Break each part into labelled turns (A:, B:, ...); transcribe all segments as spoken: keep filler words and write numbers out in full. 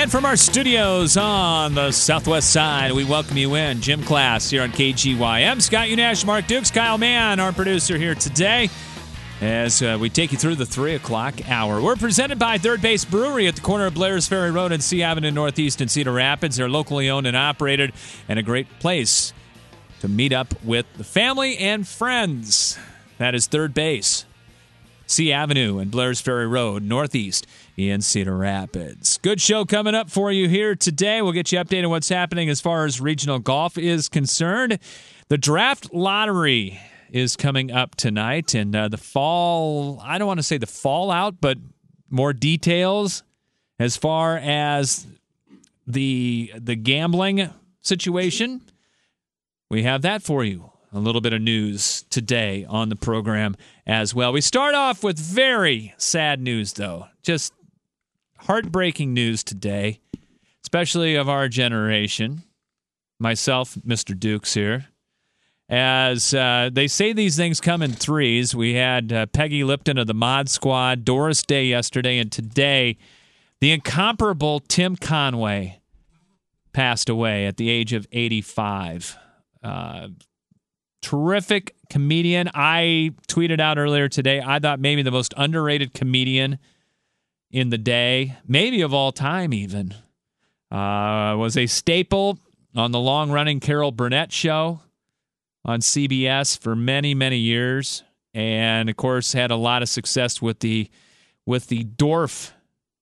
A: And from our studios on the southwest side, we welcome you in. Gym class here on K G Y M. Scott Unash, Mark Dukes, Kyle Mann, our producer here today, as uh, we take you through the three o'clock hour. We're presented by Third Base Brewery at the corner of Blair's Ferry Road and C Avenue Northeast in Cedar Rapids. They're locally owned and operated and a great place to meet up with the family and friends. That is Third Base, C Avenue and Blair's Ferry Road, Northeast in Cedar Rapids. Good show coming up for you here today. We'll get you updated on what's happening as far as regional golf is concerned. The draft lottery is coming up tonight, and uh, the fall, I don't want to say the fallout, but more details as far as the the gambling situation. We have that for you. A little bit of news today on the program as well. We start off with very sad news, though. Just heartbreaking news today, especially of our generation. Myself, Mister Dukes here. As uh, they say these things come in threes. We had uh, Peggy Lipton of the Mod Squad, Doris Day yesterday, and today the incomparable Tim Conway passed away at the age of eighty-five. Uh, terrific comedian. I tweeted out earlier today, I thought maybe the most underrated comedian in the day, maybe of all time even, uh, was a staple on the long-running Carol Burnett show on C B S for many, many years, and of course had a lot of success with the with the Dorf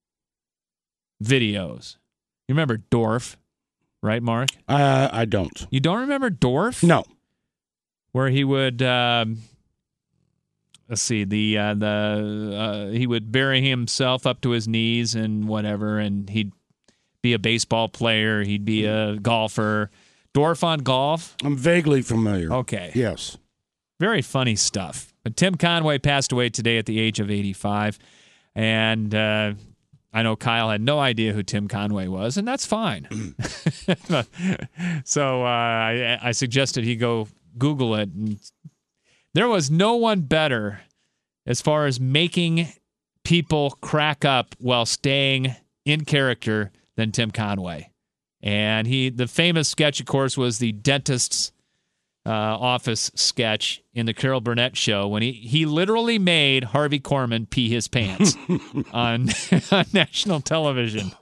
A: videos. You remember Dorf, right, Mark?
B: Uh, I don't.
A: You don't remember Dorf?
B: No.
A: Where he would, um, let's see, the uh, the uh, he would bury himself up to his knees and whatever, and he'd be a baseball player, he'd be a golfer. Dorf on golf?
B: I'm vaguely familiar.
A: Okay.
B: Yes.
A: Very funny stuff. But Tim Conway passed away today at the age of eighty-five, and uh, I know Kyle had no idea who Tim Conway was, and that's fine. so uh, I, I suggested he go Google it. And there was no one better as far as making people crack up while staying in character than Tim Conway. And he, the famous sketch, of course, was the dentist's uh, office sketch in the Carol Burnett show when he, he literally made Harvey Korman pee his pants on, on national television.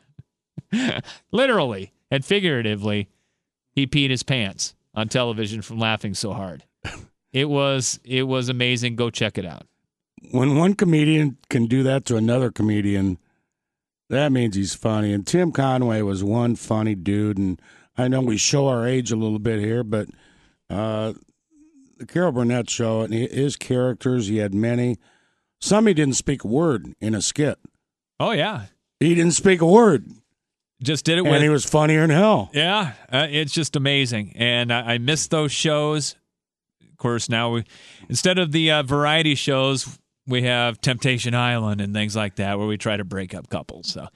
A: Literally and figuratively, he peed his pants on television from laughing so hard. It was it was amazing. Go check it out.
B: When one comedian can do that to another comedian, that means he's funny. And Tim Conway was one funny dude. And I know we show our age a little bit here, but uh, the Carol Burnett show, and his characters, he had many. Some he didn't speak a word in a skit.
A: Oh, yeah.
B: He didn't speak a word.
A: Just did it
B: and
A: with...
B: And he was funnier than hell.
A: Yeah, uh, it's just amazing. And I, I miss those shows. Of course, now we instead of the uh, variety shows, we have Temptation Island and things like that where we try to break up couples. So,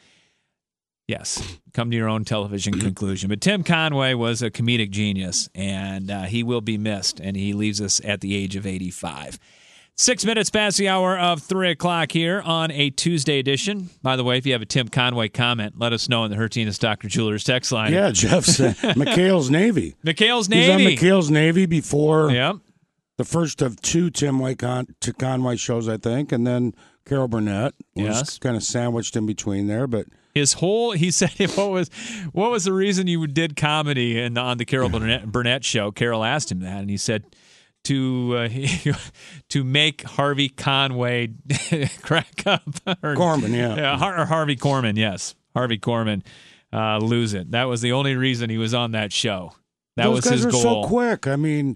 A: yes, come to your own television conclusion. But Tim Conway was a comedic genius, and uh, he will be missed, and he leaves us at the age of eighty-five. Six minutes past the hour of three o'clock here on a Tuesday edition. By the way, if you have a Tim Conway comment, let us know in the Hertinus Doctor Jewelers text line.
B: Yeah, Jeff's uh, McHale's Navy.
A: McHale's Navy.
B: He's on McHale's Navy before
A: yep.
B: the first of two Tim Way Con- to Conway shows, I think, and then Carol Burnett was
A: yes.
B: kind of sandwiched in between there. But
A: his whole, he said, what was what was the reason you did comedy and on the Carol Burnett, Burnett show? Carol asked him that, and he said, to uh, to make Harvey Conway crack up. or,
B: Korman, yeah.
A: yeah Har- or Harvey Korman, yes. Harvey Korman uh, lose it. That was the only reason he was on that show. That
B: those
A: was
B: guys
A: his
B: are
A: goal.
B: so quick. I mean,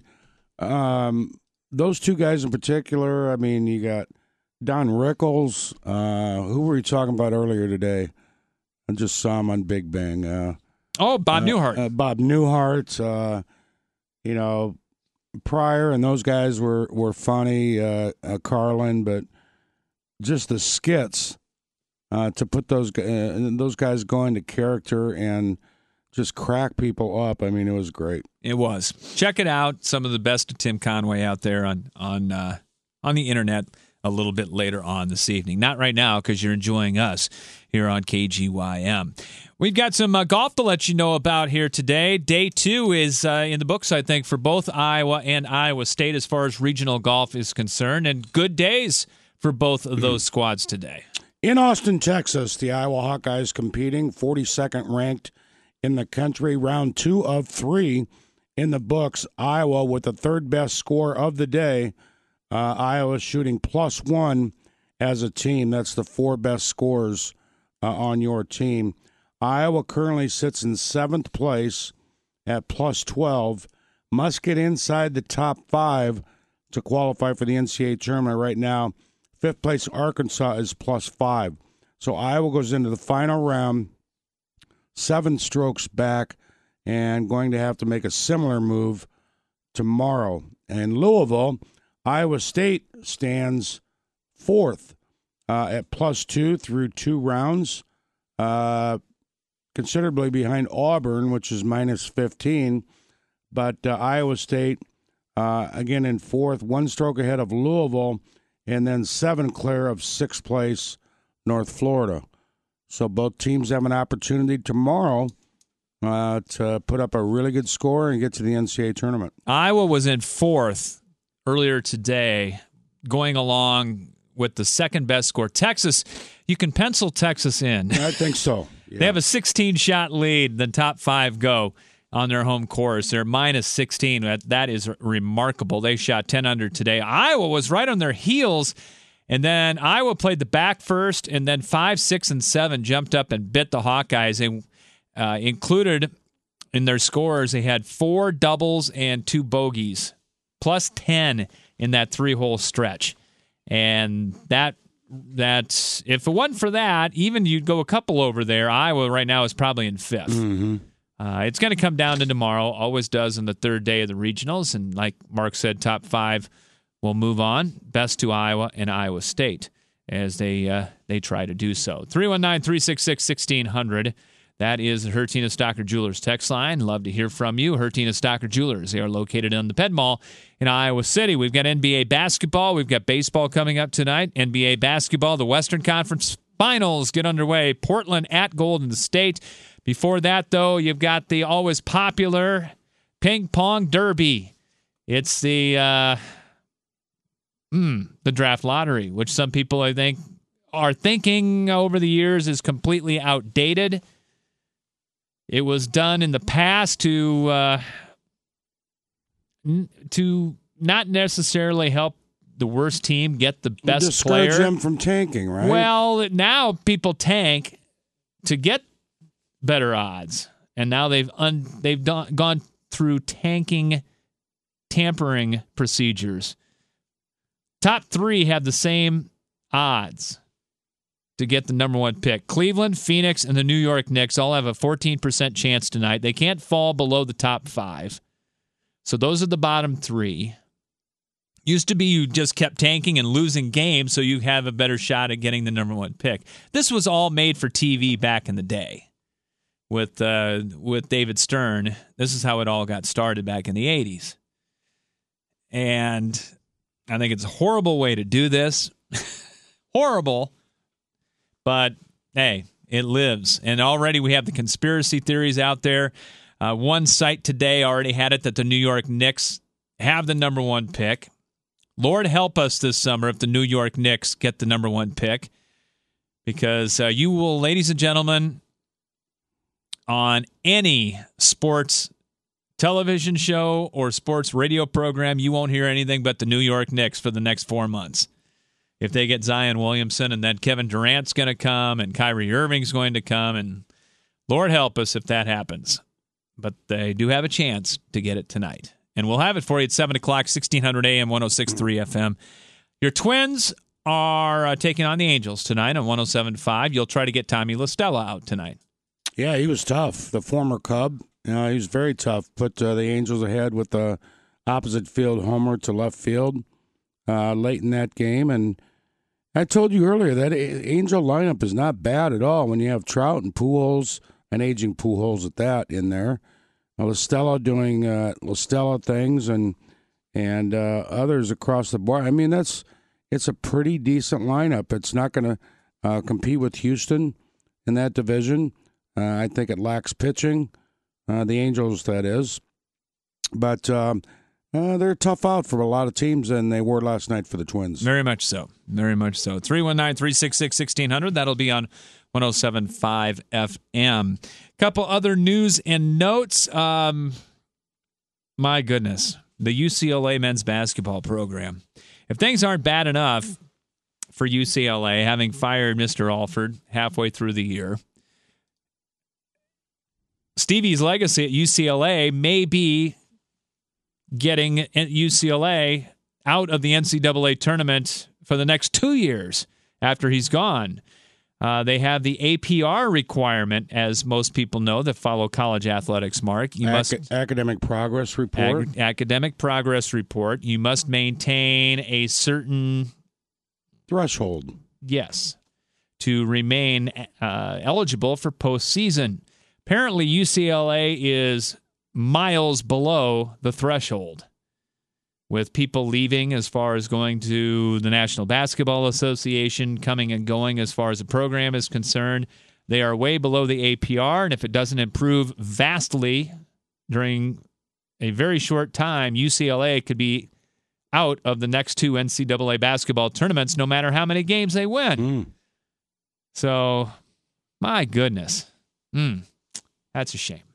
B: um, those two guys in particular, I mean, you got Don Rickles. Uh, who were you talking about earlier today? I just saw him on Big Bang. Uh,
A: oh, Bob
B: uh,
A: Newhart.
B: Uh, Bob Newhart, uh, you know, Pryor and those guys were, were funny, uh, uh, Carlin, but just the skits uh, to put those uh, those guys go into character and just crack people up. I mean, it was great.
A: It was. Check it out. Some of the best of Tim Conway out there on on uh, on the internet a little bit later on this evening. Not right now because you're enjoying us here on K G Y M. We've got some uh, golf to let you know about here today. Day two is uh, in the books, I think, for both Iowa and Iowa State as far as regional golf is concerned, and good days for both of those squads today.
B: In Austin, Texas, the Iowa Hawkeyes competing, forty-second ranked in the country, round two of three in the books. Iowa with the third best score of the day. Uh, Iowa shooting plus one as a team. That's the four best scores uh, on your team. Iowa currently sits in seventh place at plus twelve. Must get inside the top five to qualify for the N C double A tournament right now. Fifth place Arkansas is plus five. So Iowa goes into the final round, seven strokes back, and going to have to make a similar move tomorrow. And Louisville, Iowa State stands fourth uh, at plus two through two rounds. Uh, considerably behind Auburn, which is minus fifteen. But uh, Iowa State, uh, again, in fourth, one stroke ahead of Louisville, and then seven clear of sixth place North Florida. So both teams have an opportunity tomorrow uh, to put up a really good score and get to the N C double A tournament.
A: Iowa was in fourth earlier today, going along with the second best score. Texas, you can pencil Texas in.
B: I think so. Yeah.
A: They have a sixteen-shot lead. The top five go on their home course. They're minus sixteen. That, that is remarkable. They shot ten under today. Iowa was right on their heels, and then Iowa played the back first, and then five, six, and seven jumped up and bit the Hawkeyes. They uh, included in their scores, they had four doubles and two bogeys, plus ten in that three-hole stretch. And that That's if it wasn't for that, even you'd go a couple over there. Iowa right now is probably in fifth.
B: Mm-hmm.
A: Uh, it's going to come down to tomorrow. Always does on the third day of the regionals. And like Mark said, top five will move on. Best to Iowa and Iowa State as they uh, they try to do so. three one nine, three six six, one six zero zero. That is the Hertina Stocker Jewelers text line. Love to hear from you. Hertina Stocker Jewelers. They are located on the Ped Mall in Iowa City. We've got N B A basketball. We've got baseball coming up tonight. N B A basketball, the Western Conference Finals get underway. Portland at Golden State. Before that, though, you've got the always popular Ping Pong Derby. It's the uh, mm, the draft lottery, which some people, I think, are thinking over the years is completely outdated. It was done in the past to uh, n- to not necessarily help the worst team get the best
B: discourage
A: player.
B: them from tanking, right?
A: Well, now people tank to get better odds, and now they've un- they've done, gone through tanking, tampering procedures. Top three have the same odds to get the number one pick. Cleveland, Phoenix, and the New York Knicks all have a fourteen percent chance tonight. They can't fall below the top five. So those are the bottom three. Used to be you just kept tanking and losing games so you have a better shot at getting the number one pick. This was all made for T V back in the day with uh, with David Stern. This is how it all got started back in the eighties. And I think it's a horrible way to do this. Horrible. But, hey, it lives. And already we have the conspiracy theories out there. Uh, one site today already had it that the New York Knicks have the number one pick. Lord help us this summer if the New York Knicks get the number one pick. Because uh, you will, ladies and gentlemen, on any sports television show or sports radio program, you won't hear anything but the New York Knicks for the next four months. If they get Zion Williamson, and then Kevin Durant's going to come, and Kyrie Irving's going to come, and Lord help us if that happens. But they do have a chance to get it tonight. And we'll have it for you at seven o'clock, sixteen hundred A M, one oh six point three F M. Your Twins are uh, taking on the Angels tonight on one oh seven point five. You'll try to get Tommy LaStella out tonight.
B: Yeah, he was tough. The former Cub, you know, he was very tough. Put uh, the Angels ahead with the opposite field homer to left field uh, late in that game. And I told you earlier that Angel lineup is not bad at all when you have Trout and Pujols, and aging Pujols at that in there. Uh, LaStella doing uh, LaStella things and and uh, others across the board. I mean, that's it's a pretty decent lineup. It's not going to uh, compete with Houston in that division. Uh, I think it lacks pitching, uh, the Angels, that is. But um, uh, they're tough out for a lot of teams, and they were last night for the Twins.
A: Very much so. Very much so. three one nine, three six six, one six zero zero. That'll be on one oh seven point five F M. Couple other news and notes. Um, my goodness. The U C L A men's basketball program. If things aren't bad enough for U C L A, having fired Mister Alford halfway through the year, Stevie's legacy at U C L A may be getting U C L A out of the N C double A tournament for the next two years after he's gone. Uh, they have the A P R requirement, as most people know that follow college athletics, Mark. You
B: Ac-
A: must
B: academic progress report.
A: Ac- academic progress report. You must maintain a certain
B: threshold.
A: Yes, to remain uh, eligible for postseason. Apparently, U C L A is miles below the threshold, with people leaving as far as going to the National Basketball Association, coming and going as far as the program is concerned. They are way below the A P R, and if it doesn't improve vastly during a very short time, U C L A could be out of the next two N C double A basketball tournaments, no matter how many games they win.
B: Mm.
A: So, my goodness. Mm, that's a shame.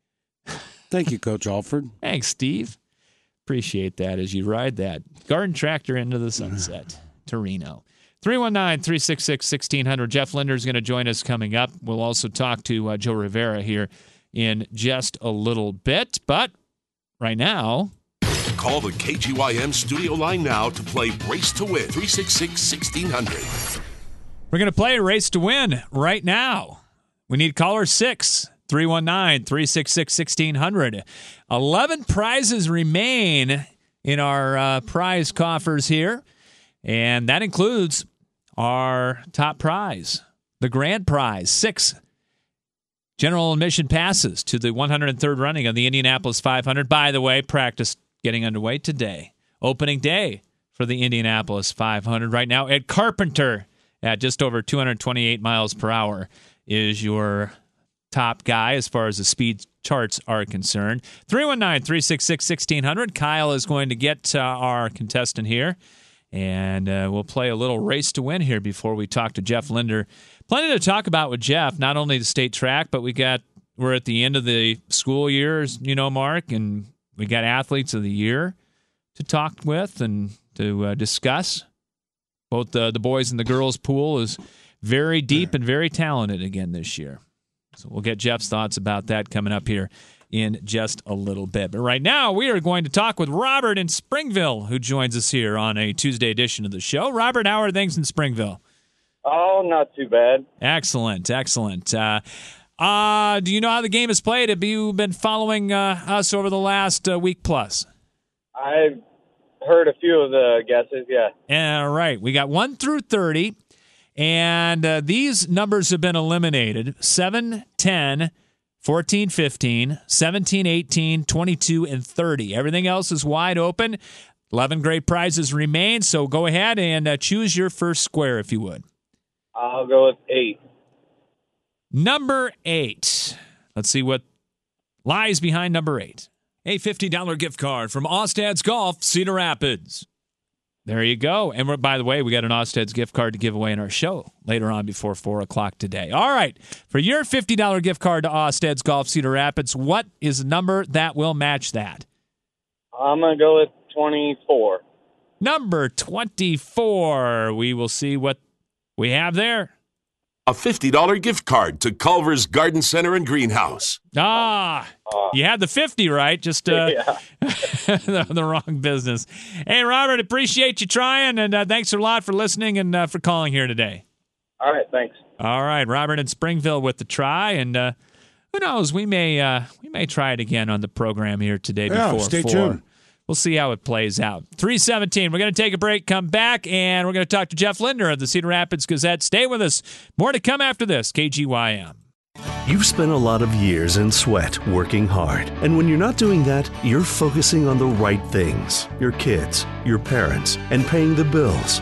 B: Thank you, Coach Alford.
A: Thanks, Steve. Appreciate that as you ride that garden tractor into the sunset to Reno. three one nine, three six six, one six zero zero. Jeff Linder is going to join us coming up. We'll also talk to uh, Joe Rivera here in just a little bit. But right now,
C: call the K G Y M studio line now to play Race to Win, three six six, one six zero zero.
A: We're going to play Race to Win right now. We need caller six. three one nine, three six six, one six zero zero. eleven prizes remain in our uh, prize coffers here, and that includes our top prize, the grand prize, six general admission passes to the one hundred third running of the Indianapolis five hundred. By the way, practice getting underway today. Opening day for the Indianapolis five hundred right now at Carpenter at just over two hundred twenty-eight miles per hour is your top guy as far as the speed charts are concerned. three one nine, three six six, one six zero zero. Kyle is going to get uh, our contestant here, and uh, we'll play a little Race to Win here before we talk to Jeff Linder. Plenty to talk about with Jeff, not only the state track, but we got we're at the end of the school years, you know, Mark, and we got athletes of the year to talk with and to uh, discuss. Both the, the boys and the girls pool is very deep and very talented again this year. So we'll get Jeff's thoughts about that coming up here in just a little bit. But right now, we are going to talk with Robert in Springville, who joins us here on a Tuesday edition of the show. Robert, how are things in Springville?
D: Oh, not too bad.
A: Excellent, excellent. Uh, uh, do you know how the game is played? Have you been following uh, us over the last uh, week plus?
D: I've heard a few of the guesses, yeah.
A: All right. We got one through thirty. And uh, these numbers have been eliminated. seven, ten, fourteen, fifteen, seventeen, eighteen, twenty-two, and thirty. Everything else is wide open. eleven great prizes remain, so go ahead and uh, choose your first square, if you would.
D: I'll go with eight.
A: Number eight. Let's see what lies behind number eight. A fifty dollars gift card from Ostad's Golf, Cedar Rapids. There you go. And we're, by the way, we got an Osted's gift card to give away in our show later on before four o'clock today. All right. For your fifty dollars gift card to Osted's Golf Cedar Rapids, what is the number that will match that?
D: I'm going to go with twenty-four.
A: Number twenty-four. We will see what we have there.
C: A fifty dollars gift card to Culver's Garden Center and Greenhouse.
A: Ah,
D: Uh,
A: you had the fifty right, just uh,
D: yeah.
A: the, the wrong business. Hey, Robert, appreciate you trying, and uh, thanks a lot for listening and uh, for calling here today.
D: All right, thanks.
A: All right, Robert in Springville with the try, and uh, who knows, we may uh, we may try it again on the program here today
B: Yeah,
A: before
B: stay
A: four.
B: tuned.
A: We'll see how it plays out. three seventeen, we're going to take a break, come back, and we're going to talk to Jeff Linder of the Cedar Rapids Gazette. Stay with us. More to come after this, K G Y M.
E: You've spent a lot of years in sweat working hard. And when you're not doing that, you're focusing on the right things. Your kids, your parents, and paying the bills.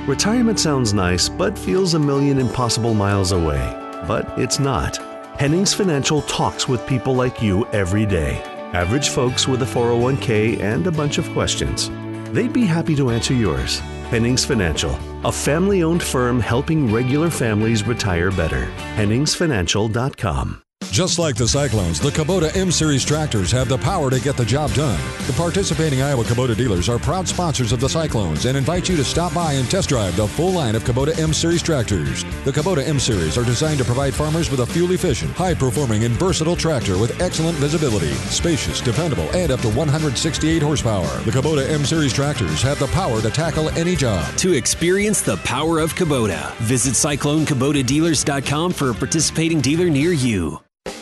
E: Retirement sounds nice, but feels a million impossible miles away. But it's not. Hennings Financial talks with people like you every day. Average folks with a four oh one k and a bunch of questions. They'd be happy to answer yours. Hennings Financial, a family-owned firm helping regular families retire better. Hennings Financial dot com.
F: Just like the Cyclones, the Kubota M-Series tractors have the power to get the job done. The participating Iowa Kubota dealers are proud sponsors of the Cyclones and invite you to stop by and test drive the full line of Kubota M-Series tractors. The Kubota M-Series are designed to provide farmers with a fuel-efficient, high-performing, and versatile tractor with excellent visibility, spacious, dependable, and up to one hundred sixty-eight horsepower. The Kubota M-Series tractors have the power to tackle any job.
G: To experience the power of Kubota, visit Cyclone Kubota Dealers dot com for a participating dealer near you.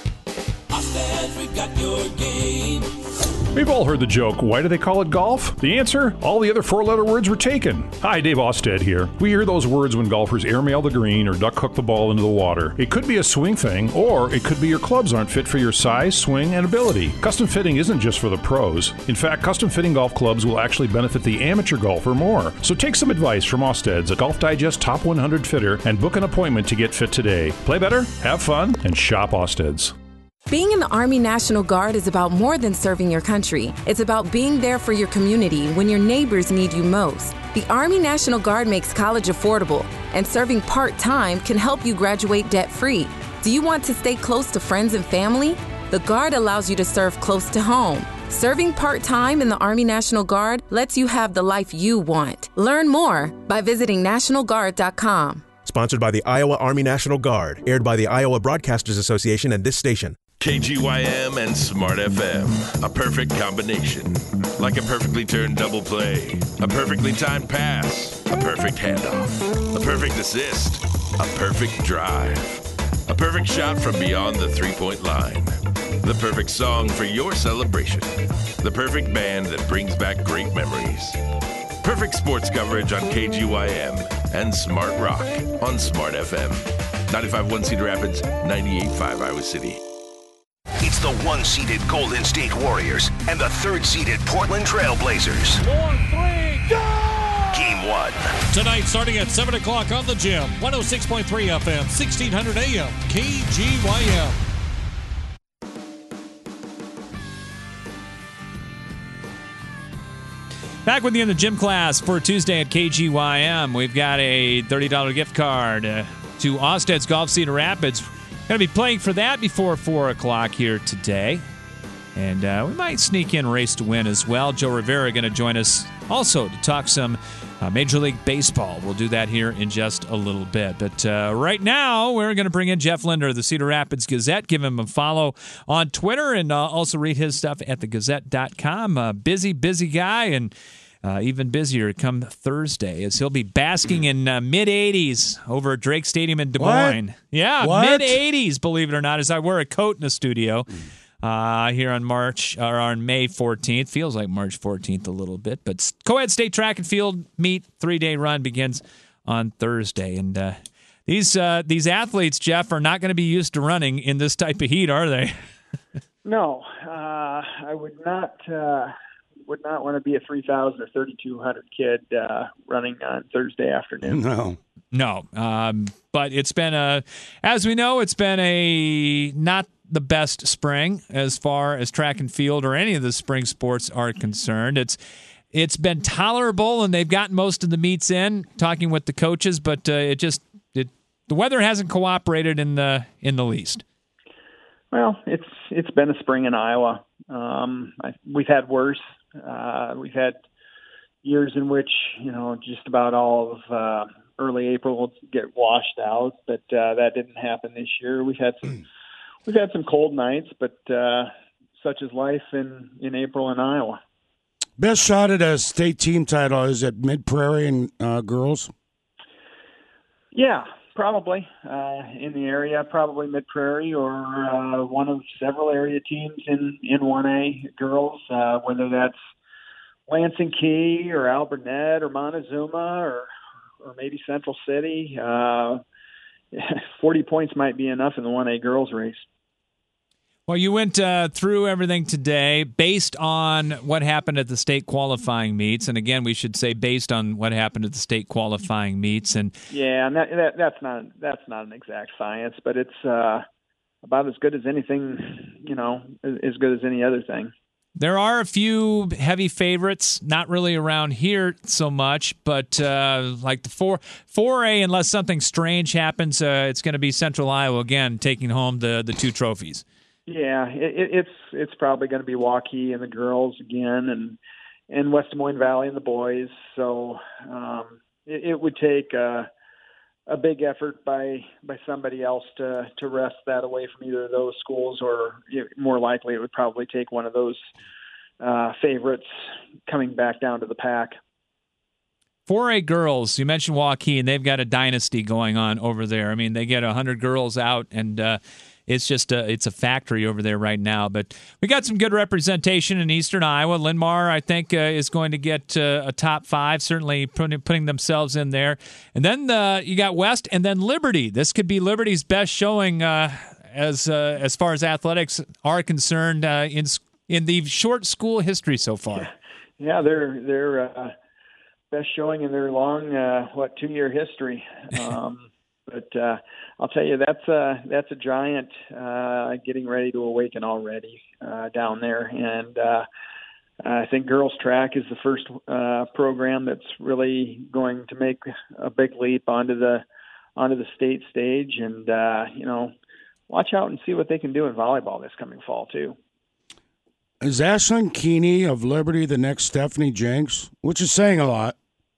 H: We've all heard the joke, why do they call it golf? The answer? All the other four-letter words were taken. Hi, Dave Osted here. We hear those words when golfers airmail the green or duck hook the ball into the water. It could be a swing thing, or it could be your clubs aren't fit for your size, swing, and ability. Custom fitting isn't just for the pros. In fact, custom fitting golf clubs will actually benefit the amateur golfer more. So take some advice from Osted's, a Golf Digest Top one hundred fitter, and book an appointment to get fit today. Play better, have fun, and shop Osted's.
I: Being in the Army National Guard is about more than serving your country. It's about being there for your community when your neighbors need you most. The Army National Guard makes college affordable, and serving part-time can help you graduate debt-free. Do you want to stay close to friends and family? The Guard allows you to serve close to home. Serving part-time in the Army National Guard lets you have the life you want. Learn more by visiting national guard dot com.
J: Sponsored by the Iowa Army National Guard. Aired by the Iowa Broadcasters Association and this station.
C: K G Y M and Smart F M. A perfect combination. Like a perfectly turned double play. A perfectly timed pass. A perfect handoff. A perfect assist. A perfect drive. A perfect shot from beyond the three-point line. The perfect song for your celebration. The perfect band that brings back great memories. Perfect sports coverage on K G Y M and Smart Rock on Smart F M. ninety-five point one Cedar Rapids, ninety-eight point five Iowa City.
K: It's the one-seeded Golden State Warriors and the third-seeded Portland Trail Blazers.
L: Four, three, go!
K: Game one.
L: Tonight, starting at seven o'clock on the Gym. one oh six point three F M, sixteen hundred A M, K G Y M.
A: Back with you in the gym class for Tuesday at K G Y M. We've got a thirty dollars gift card uh, to Osted's Golf Cedar Rapids. Going to be playing for that before four o'clock here today. And uh, we might sneak in Race to Win as well. Joe Rivera going to join us also to talk some uh, Major League Baseball. We'll do that here in just a little bit. But uh, right now, we're going to bring in Jeff Linder of the Cedar Rapids Gazette. Give him a follow on Twitter and uh, also read his stuff at the gazette dot com. Uh, busy, busy guy, and Uh, even busier come Thursday as he'll be basking in uh, mid-eighties over at Drake Stadium in Des Moines.
B: What?
A: Yeah,
B: What?
A: mid-eighties, believe it or not, as I wear a coat in the studio uh, here on March or on May fourteenth. Feels like March fourteenth a little bit, but Co-Ed State Track and Field Meet three-day run begins on Thursday. And uh, these uh, these athletes, Jeff, are not going to be used to running in this type of heat, are they?
M: No, uh, I would not. Uh... would not want to be a three thousand or thirty-two hundred kid uh, running on Thursday afternoon.
B: No.
A: No. Um, but it's been a, as we know, it's been a not the best spring as far as track and field or any of the spring sports are concerned. It's It's been tolerable, and they've gotten most of the meets in, talking with the coaches, but uh, it just, it, the weather hasn't cooperated in the in the least.
M: Well, it's it's been a spring in Iowa. Um, I, we've had worse. Uh, we've had years in which, you know, just about all of uh, early April will get washed out, but uh, that didn't happen this year. We've had some, we've had some cold nights, but uh, such is life in, in April in Iowa.
B: Best shot at a state team title is at Mid Prairie and uh, girls.
M: Yeah, probably uh, in the area, probably Mid Prairie or uh, one of several area teams in, in one A girls, uh, whether that's Lansing Key or Alburnett or Montezuma or or maybe Central City. Uh, forty points might be enough in the one A girls race.
A: Well, you went uh, through everything today based on what happened at the state qualifying meets. And again, we should say based on what happened at the state qualifying meets. And
M: yeah, and that, that, that's not that's not an exact science, but it's uh, about as good as anything, you know, as good as any other thing.
A: There are a few heavy favorites, not really around here so much, but uh, like the four, four A, unless something strange happens, uh, it's going to be Central Iowa again taking home the, the two trophies.
M: Yeah, it, it's it's probably going to be Waukee and the girls again, and and West Des Moines Valley and the boys. So um, it, it would take uh, a big effort by by somebody else to to wrest that away from either of those schools, or more likely it would probably take one of those uh, favorites coming back down to the pack.
A: four A girls, you mentioned Waukee, and they've got a dynasty going on over there. I mean, they get one hundred girls out, and uh, it's just a, it's a factory over there right now. But we got some good representation in Eastern Iowa. Linn-Mar, I think, uh, is going to get uh, a top five, certainly putting, putting themselves in there. And then uh, you got West, and then Liberty. This could be Liberty's best showing uh, as uh, as far as athletics are concerned uh, in in the short school history so far.
M: Yeah, they're they're uh, best showing in their long uh, what two year history. Um, But uh, I'll tell you, that's a, that's a giant uh, getting ready to awaken already uh, down there. And uh, I think girls track is the first uh, program that's really going to make a big leap onto the onto the state stage. And, uh, you know, watch out and see what they can do in volleyball this coming fall, too.
B: Is Ashlyn Keeney of Liberty the next Stephanie Jenks, which is saying a lot?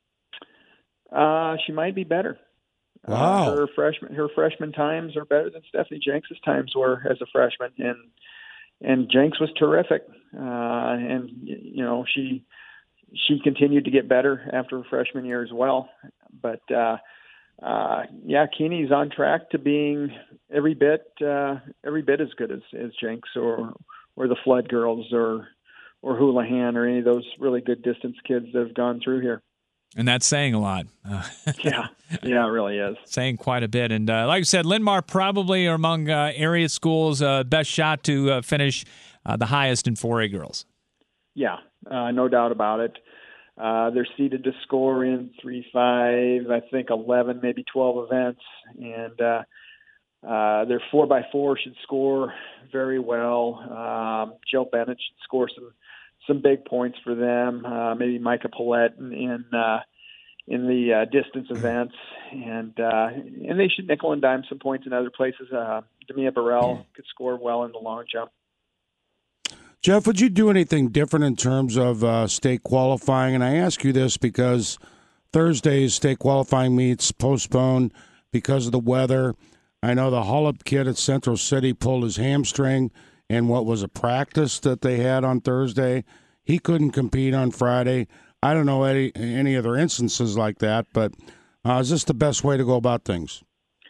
M: Uh, she might be better.
B: Wow.
M: Uh, her freshman her freshman times are better than Stephanie Jenks's times were as a freshman, and and Jenks was terrific. Uh, and you know she she continued to get better after her freshman year as well. But uh, uh, yeah, Keeney's on track to being every bit uh, every bit as good as, as Jenks or or the Flood girls or or Houlihan or any of those really good distance kids that have gone through here.
A: And that's saying a lot. Uh,
M: yeah, yeah, it really is.
A: Saying quite a bit. And uh, like I said, Linn-Mar probably among uh, area schools' uh, best shot to uh, finish uh, the highest in four A girls.
M: Yeah, uh, no doubt about it. Uh, they're seeded to score in three, five, I think eleven, maybe twelve events. And uh, uh, their four by four should score very well. Um, Jill Bennett should score some some big points for them. Uh, maybe Micah Paulette in in, uh, in the uh, distance events, and uh, and they should nickel and dime some points in other places. Uh, Demia Burrell could score well in the long jump.
B: Jeff, would you do anything different in terms of uh, state qualifying? And I ask you this because Thursday's state qualifying meets postponed because of the weather. I know the Hollup kid at Central City pulled his hamstring in what was a practice that they had on Thursday. He couldn't compete on Friday. I don't know any, any other instances like that, but uh, is this the best way to go about things?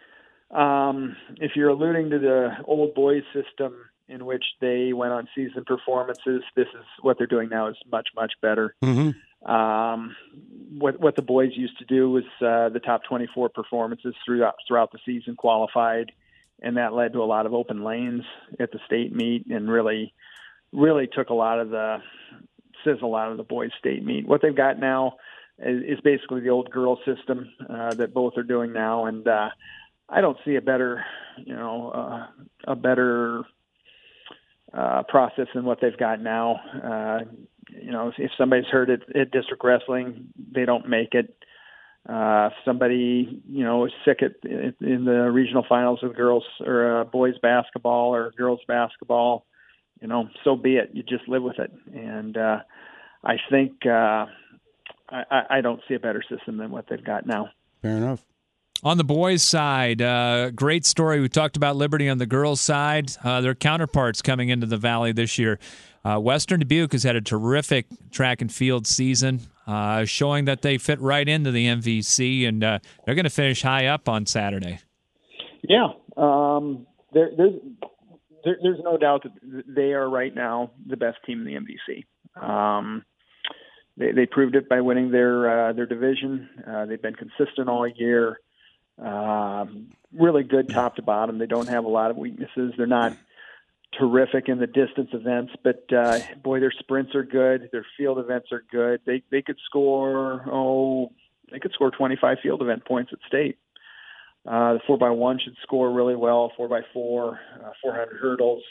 M: Um, if you're alluding to the old boys system in which they went on season performances, this is what they're doing now is much, much better.
B: Mm-hmm.
M: Um, what what the boys used to do was uh, the top twenty-four performances throughout throughout the season qualified, and that led to a lot of open lanes at the state meet, and really, really took a lot of the sizzle out of the boys' state meet. What they've got now is, is basically the old girl system uh, that both are doing now, and uh, I don't see a better, you know, uh, a better uh, process than what they've got now. Uh, you know, if somebody's hurt at, at district wrestling, they don't make it. Uh, if somebody, you know, is sick at in the regional finals of girls or uh, boys basketball or girls basketball, you know, so be it. You just live with it. And uh, I think uh, I, I don't see a better system than what they've got now.
B: Fair enough.
A: On the boys' side, uh, great story. We talked about Liberty on the girls' side. Uh, their counterparts coming into the Valley this year. Uh, Western Dubuque has had a terrific track and field season, uh, showing that they fit right into the M V C, and uh, they're going to finish high up on Saturday.
M: Yeah, um, there, there's there, there's no doubt that they are right now the best team in the M V C. Um, they, they proved it by winning their uh, their division. Uh, they've been consistent all year. Um, really good top to bottom. They don't have a lot of weaknesses. They're not terrific in the distance events, but uh, boy, their sprints are good. Their field events are good. They they could score oh they could score twenty-five field event points at state. Uh, the four by one should score really well. Four by four, uh, four hundred hurdles.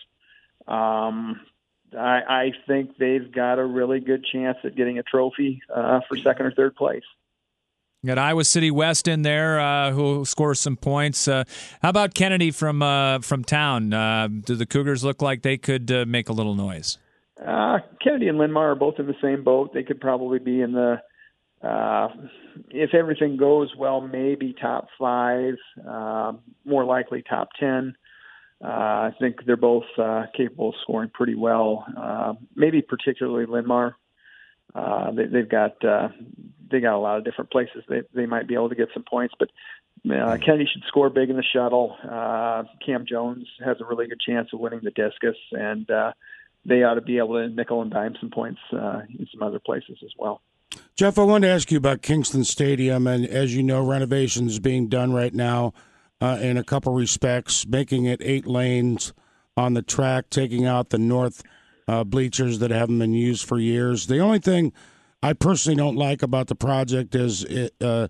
M: Um, I, I think they've got a really good chance at getting a trophy uh, for second or third place.
A: Got Iowa City West in there, uh, who scores some points. Uh, how about Kennedy from uh, from town? Uh, do the Cougars look like they could uh, make a little noise?
M: Uh, Kennedy and Linmar are both in the same boat. They could probably be in the, uh, if everything goes well, maybe top five, uh, more likely top ten. Uh, I think they're both uh, capable of scoring pretty well, uh, maybe particularly Linmar. Uh, they, they've got uh, they got a lot of different places they they might be able to get some points, but uh, Kennedy should score big in the shuttle. Uh, Cam Jones has a really good chance of winning the discus, and uh, they ought to be able to nickel and dime some points uh, in some other places as well.
B: Jeff, I wanted to ask you about Kingston Stadium, and as you know, renovations being done right now uh, in a couple respects, making it eight lanes on the track, taking out the north Uh, bleachers that haven't been used for years. The only thing I personally don't like about the project is it, uh,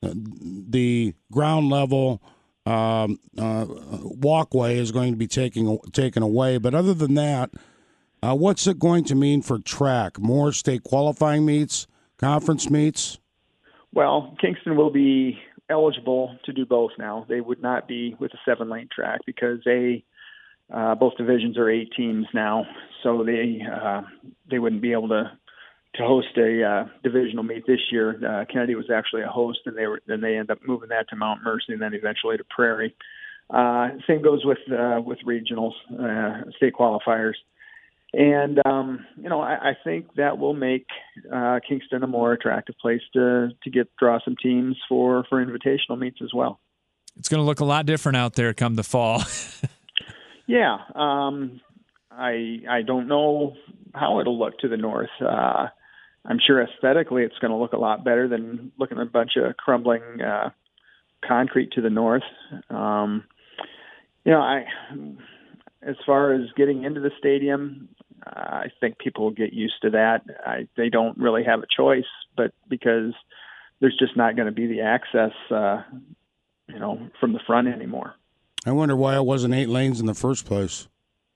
B: the ground level um, uh, walkway is going to be taking, taken away. But other than that, uh, what's it going to mean for track? More state qualifying meets, conference meets?
M: Well, Kingston will be eligible to do both now. They would not be with a seven-lane track because they Uh, both divisions are eight teams now, so they uh, they wouldn't be able to to host a uh, divisional meet this year. Uh, Kennedy was actually a host, and they were then they end up moving that to Mount Mercy and then eventually to Prairie. Uh, same goes with uh, with regionals, uh, state qualifiers, and um, you know I, I think that will make uh, Kingston a more attractive place to to get draw some teams for for invitational meets as well.
A: It's going to look a lot different out there come the fall.
M: Yeah, um, I I don't know how it'll look to the north. Uh, I'm sure aesthetically it's going to look a lot better than looking at a bunch of crumbling uh, concrete to the north. Um, you know, I as far as getting into the stadium, uh, I think people will get used to that. I, they don't really have a choice, but because there's just not going to be the access, uh, you know, from the front anymore.
B: I wonder why it wasn't eight lanes in the first place.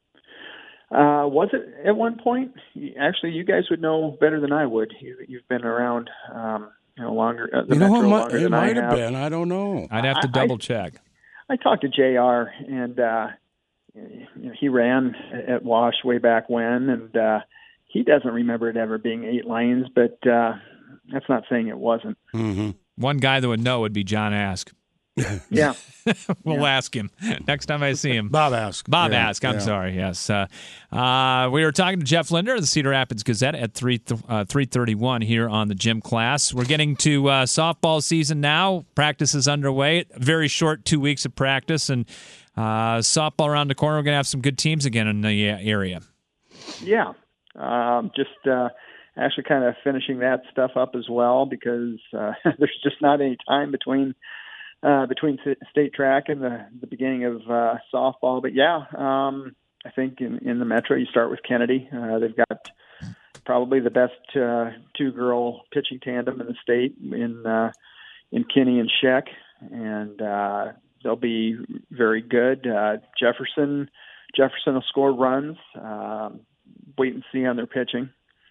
M: Uh, was it at one point? Actually, you guys would know better than I would. You, you've been around, um, you know, longer. Uh, the
B: you know,
M: Metro
B: it,
M: longer
B: might, it
M: than
B: might
M: I
B: have
M: have
B: been. I don't know.
A: I'd have to
M: I,
A: double
M: I,
A: check.
M: I talked to J R, and uh, you know, he ran at Wash way back when, and uh, he doesn't remember it ever being eight lanes. But uh, that's not saying it wasn't.
B: Mm-hmm.
A: One guy that would know would be John Ask.
M: Yeah.
A: we'll
M: yeah.
A: ask him next time I see him.
B: Bob Ask.
A: Bob
B: yeah,
A: Ask. I'm
B: yeah.
A: sorry. Yes. Uh, uh, we were talking to Jeff Linder of the Cedar Rapids Gazette at three th- uh, three thirty-one here on the Gym Class. We're getting to uh, softball season now. Practice is underway. Very short two weeks of practice, and uh, softball around the corner. We're going to have some good teams again in the area.
M: Yeah. Um, just uh, actually kind of finishing that stuff up as well because uh, there's just not any time between Uh, between state track and the, the beginning of uh, softball. But, yeah, um, I think in, in the Metro you start with Kennedy. Uh, they've got probably the best uh, two-girl pitching tandem in the state in uh, in Kinney and Scheck, and uh, they'll be very good. Uh, Jefferson Jefferson will score runs. Uh, wait and see on their pitching.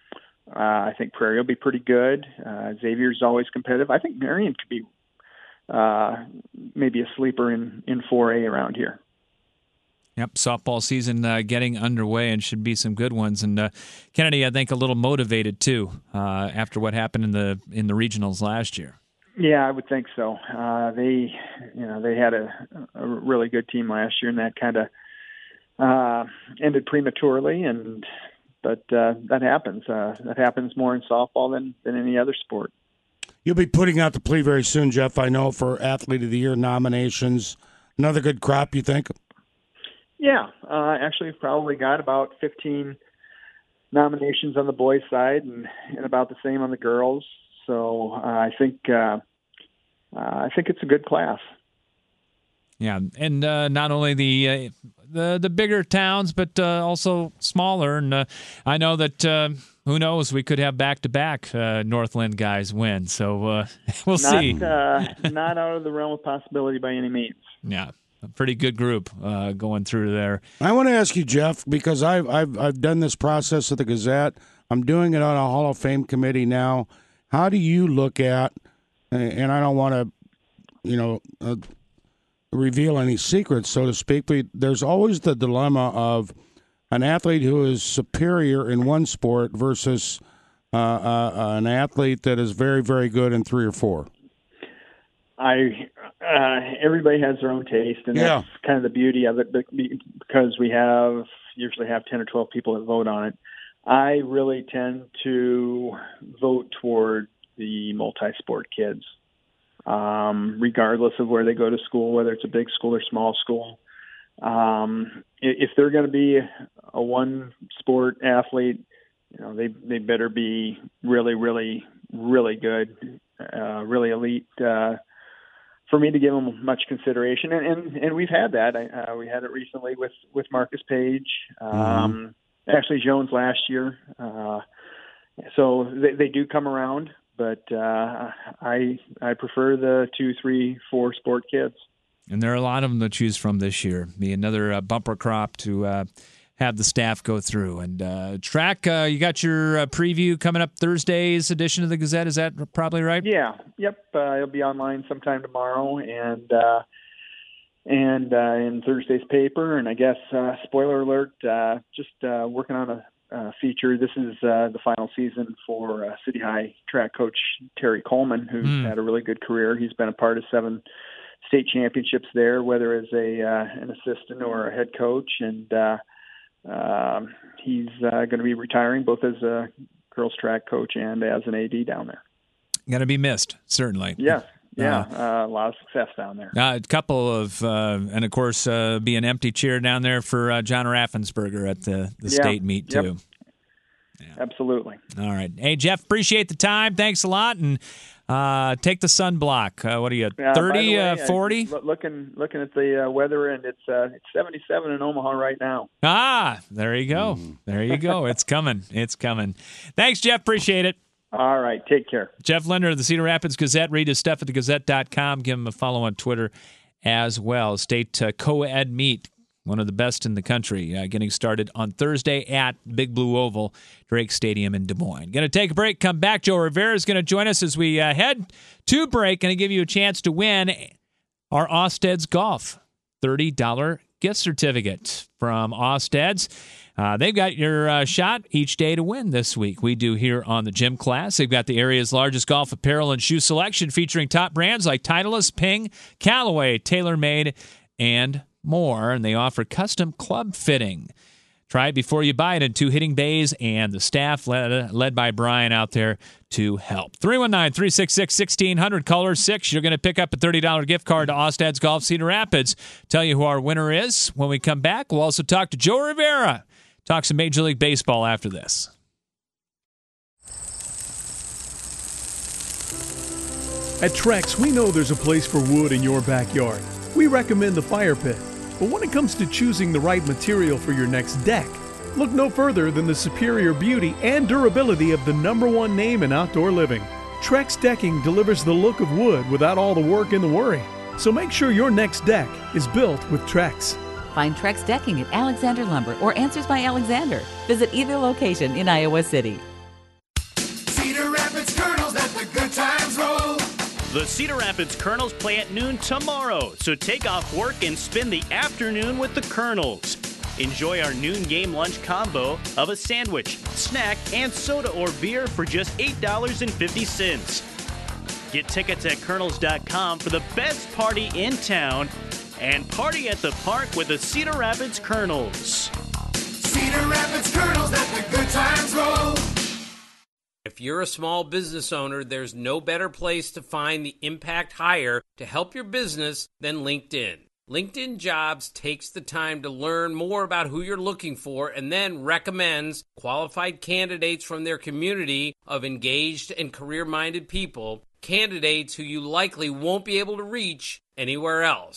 M: Uh, I think Prairie will be pretty good. Uh, Xavier's always competitive. I think Marion could be Uh, maybe a sleeper in, in four A around here.
A: Yep, softball season uh, getting underway and should be some good ones. And uh, Kennedy, I think, a little motivated too uh, after what happened in the in the regionals last year.
M: Yeah, I would think so. Uh, they, you know, they had a, a really good team last year, and that kind of uh, ended prematurely. And but uh, that happens. Uh, that happens more in softball than than any other sport.
B: You'll be putting out the plea very soon, Jeff, I know, for Athlete of the Year nominations. Another good crop, you think?
M: Yeah. Uh, actually, we've probably got about fifteen nominations on the boys' side and, and about the same on the girls. So uh, I think uh, uh, I think it's a good class.
A: Yeah, and uh, not only the uh, the the bigger towns, but uh, also smaller. And uh, I know that uh, who knows, we could have back to back Northland guys win. So uh, we'll
M: not,
A: see.
M: Uh, not out of the realm of possibility by any means.
A: Yeah, a pretty good group uh, going through there.
B: I want to ask you, Jeff, because I've I've I've done this process at the Gazette. I'm doing it on a Hall of Fame committee now. How do you look at? And I don't want to, you know. Uh, reveal any secrets, so to speak, but there's always the dilemma of an athlete who is superior in one sport versus uh, uh, an athlete that is very, very good in three or four.
M: I uh, everybody has their own taste, and
B: yeah.
M: that's kind of the beauty of it, because we have usually have ten or twelve people that vote on it. I really tend to vote toward the multi-sport kids. Um, regardless of where they go to school, whether it's a big school or small school. Um, if they're going to be a one sport athlete, you know, they, they better be really, really, really good, uh, really elite, uh, for me to give them much consideration. And, and, and we've had that. I, uh, we had it recently with, with Marcus Page, um, mm-hmm. Ashley Jones last year. Uh, so they, they do come around. But uh, I I prefer the two, three, four sport kids.
A: And there are a lot of them to choose from this year. Be another uh, bumper crop to uh, have the staff go through. And uh, track, uh, you got your uh, preview coming up Thursday's edition of the Gazette. Is that probably right?
M: Yeah. Yep. Uh, it'll be online sometime tomorrow, and uh, and uh, in Thursday's paper. And I guess uh, spoiler alert, uh, just uh, working on a. Uh, feature. This is uh, the final season for uh, City High track coach Terry Coleman, who's mm. had a really good career. He's been a part of seven state championships there, whether as a uh, an assistant or a head coach, and uh, uh, he's uh, going to be retiring both as a girls track coach and as an A D down there.
A: Going to be missed, certainly.
M: Yeah. Yeah, uh, a lot of success down there.
A: Uh, a couple of, uh, and of course, uh, be an empty chair down there for uh, John Raffensperger at the, the
M: yeah.
A: state meet, too.
M: Yep. Yeah. Absolutely.
A: All right. Hey, Jeff, appreciate the time. Thanks a lot. And uh, take the sunblock. Uh, what are you, thirty, uh, forty?
M: Uh, looking looking at the uh, weather, and it's uh, it's seventy-seven in Omaha right now.
A: Ah, there you go. Mm. There you go. It's coming. It's coming. Thanks, Jeff. Appreciate it.
M: All right. Take care.
A: Jeff Linder of the Cedar Rapids Gazette. Read his stuff at the gazette dot com. Give him a follow on Twitter as well. State uh, co-ed meet, one of the best in the country, uh, getting started on Thursday at Big Blue Oval, Drake Stadium in Des Moines. Going to take a break, come back. Joe Rivera is going to join us as we uh, head to break. Going to give you a chance to win our Osted's Golf thirty dollars gift certificate from Osted's. Uh, they've got your uh, shot each day to win this week. We do here on the Gym Class. They've got the area's largest golf apparel and shoe selection featuring top brands like Titleist, Ping, Callaway, TaylorMade, and more. And they offer custom club fitting. Try it before you buy it in two hitting bays, and the staff led, led by Brian out there to help. three one nine, three six six, one six zero zero, caller six. You're going to pick up a thirty dollars gift card to Osted's Golf Cedar Rapids. Tell you who our winner is when we come back. We'll also talk to Joe Rivera. Talk some Major League Baseball after this.
N: At Trex, we know there's a place for wood in your backyard. We recommend the fire pit. But when it comes to choosing the right material for your next deck, look no further than the superior beauty and durability of the number one name in outdoor living. Trex Decking delivers the look of wood without all the work and the worry. So make sure your next deck is built with Trex.
O: Find Trex Decking at Alexander Lumber or Answers by Alexander. Visit either location in Iowa City.
P: Cedar Rapids Colonels, let the good times roll.
Q: The Cedar Rapids Colonels play at noon tomorrow, so take off work and spend the afternoon with the Colonels. Enjoy our noon game lunch combo of a sandwich, snack, and soda or beer for just eight dollars and fifty cents. Get tickets at colonels dot com for the best party in town and party at the park with the Cedar Rapids Colonels.
P: Cedar Rapids Colonels, let the good times roll.
R: If you're a small business owner, there's no better place to find the impact hire to help your business than LinkedIn. LinkedIn Jobs takes the time to learn more about who you're looking for and then recommends qualified candidates from their community of engaged and career-minded people, candidates who you likely won't be able to reach anywhere else.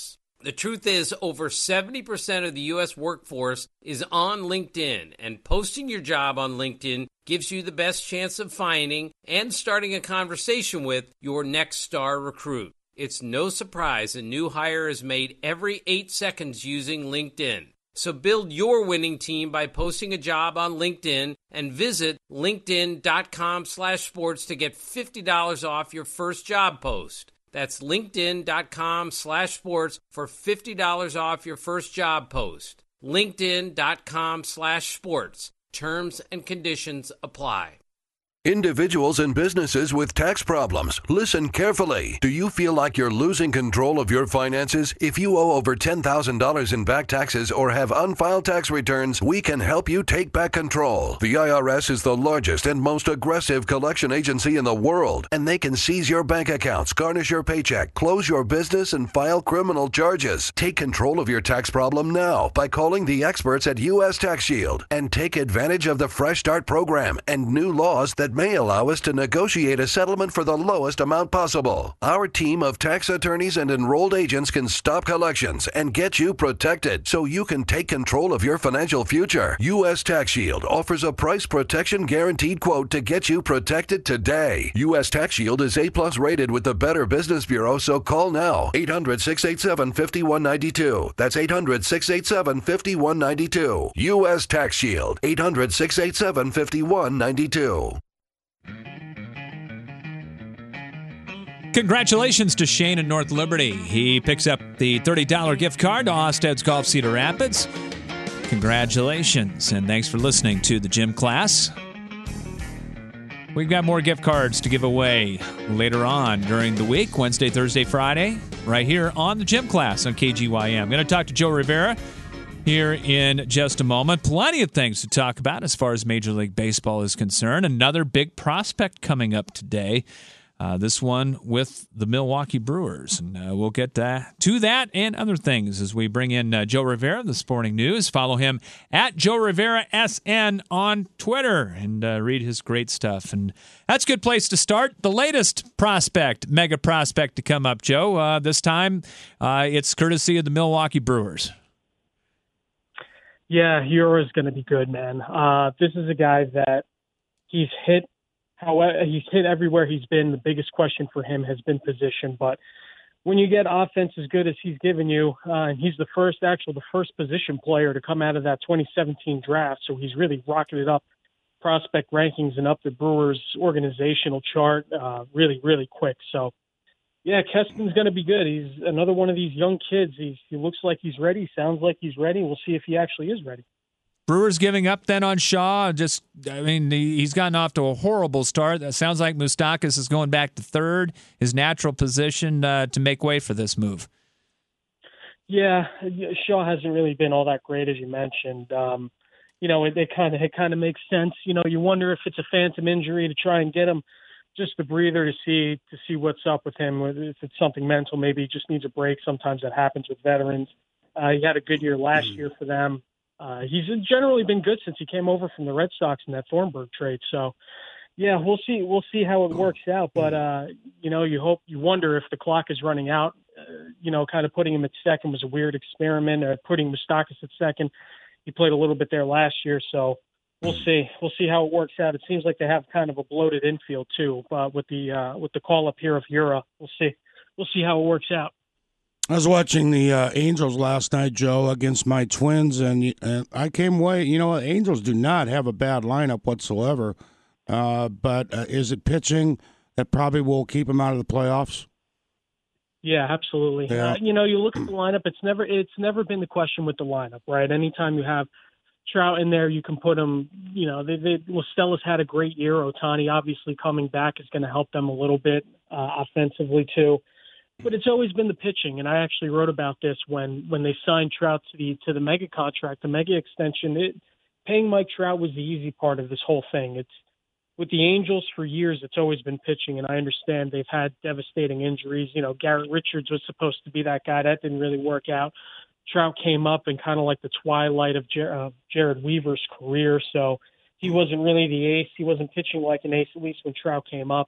R: The truth is, over seventy percent of the U S workforce is on LinkedIn, and posting your job on LinkedIn gives you the best chance of finding and starting a conversation with your next star recruit. It's no surprise a new hire is made every eight seconds using LinkedIn. So build your winning team by posting a job on LinkedIn and visit linkedin.com slash sports to get fifty dollars off your first job post. That's linkedin.com slash sports for fifty dollars off your first job post. linkedin.com slash sports. Terms and conditions apply.
S: Individuals and businesses with tax problems, listen carefully. Do you feel like you're losing control of your finances? If you owe over ten thousand dollars in back taxes or have unfiled tax returns, we can help you take back control. The I R S is the largest and most aggressive collection agency in the world, and they can seize your bank accounts, garnish your paycheck, close your business, and file criminal charges. Take control of your tax problem now by calling the experts at U S Tax Shield and take advantage of the Fresh Start program and new laws that may allow us to negotiate a settlement for the lowest amount possible. Our team of tax attorneys and enrolled agents can stop collections and get you protected so you can take control of your financial future. U S Tax Shield offers a price protection guaranteed quote to get you protected today. U S Tax Shield is A plus rated with the Better Business Bureau, so call now. eight hundred, six eight seven, five one nine two. That's eight hundred, six eight seven, five one nine two. U S Tax Shield. eight hundred, six eight seven, five one nine two.
A: Congratulations to Shane in North Liberty. He picks up the thirty dollars gift card to Osted's Golf Cedar Rapids. Congratulations, and thanks for listening to the Gym Class. We've got more gift cards to give away later on during the week, Wednesday, Thursday, Friday, right here on the Gym Class on K G Y M. I'm going to talk to Joe Rivera here in just a moment. Plenty of things to talk about as far as Major League Baseball is concerned. Another big prospect coming up today. Uh, this one with the Milwaukee Brewers. And uh, we'll get uh, to that and other things as we bring in uh, Joe Rivera of the Sporting News. Follow him at Joe Rivera S N on Twitter and uh, read his great stuff. And that's a good place to start. The latest prospect, mega prospect to come up, Joe. Uh, this time uh, it's courtesy of the Milwaukee Brewers.
T: Yeah, Ura's going to be good, man. Uh, this is a guy that he's hit However, he's hit everywhere he's been. The biggest question for him has been position. But when you get offense as good as he's given you, uh, and he's the first, actual, the first position player to come out of that twenty seventeen draft, so he's really rocketed up prospect rankings and up the Brewers' organizational chart uh, really, really quick. So, yeah, Keston's going to be good. He's another one of these young kids. He's, he looks like he's ready, sounds like he's ready. We'll see if he actually is ready.
A: Brewers giving up then on Shaw. Just, I mean, he's gotten off to a horrible start. That sounds like Moustakas is going back to third, his natural position uh, to make way for this move.
T: Yeah, Shaw hasn't really been all that great, as you mentioned. Um, you know, it, it kind of it kind of makes sense. You know, you wonder if it's a phantom injury to try and get him just a breather to see to see what's up with him. If it's something mental, maybe he just needs a break. Sometimes that happens with veterans. Uh, he had a good year last year for them. Uh, he's generally been good since he came over from the Red Sox in that Thornburg trade. So, yeah, we'll see. We'll see how it works out. But uh, you know, you hope, you wonder if the clock is running out. Uh, you know, kind of putting him at second was a weird experiment. Uh, putting Moustakas at second, he played a little bit there last year. So we'll see. We'll see how it works out. It seems like they have kind of a bloated infield too, uh, with the uh, with the call up here of Ura. We'll see. We'll see how it works out.
B: I was watching the uh, Angels last night, Joe, against my Twins, and uh, I came away, you know, Angels do not have a bad lineup whatsoever, uh, but uh, is it pitching that probably will keep them out of the playoffs?
T: Yeah, absolutely.
B: Yeah.
T: Uh, you know, you look at the lineup, it's never it's never been the question with the lineup, right? Anytime you have Trout in there, you can put him, you know, they, they, well, Stella's had a great year. Ohtani obviously coming back is going to help them a little bit uh, offensively too. But it's always been the pitching, and I actually wrote about this when, when they signed Trout to the to the mega contract, the mega extension. It, paying Mike Trout was the easy part of this whole thing. It's with the Angels for years. It's always been pitching, and I understand they've had devastating injuries. You know, Garrett Richards was supposed to be that guy. That didn't really work out. Trout came up in kind of like the twilight of Jer- uh, Jared Weaver's career, so he wasn't really the ace. He wasn't pitching like an ace, at least when Trout came up.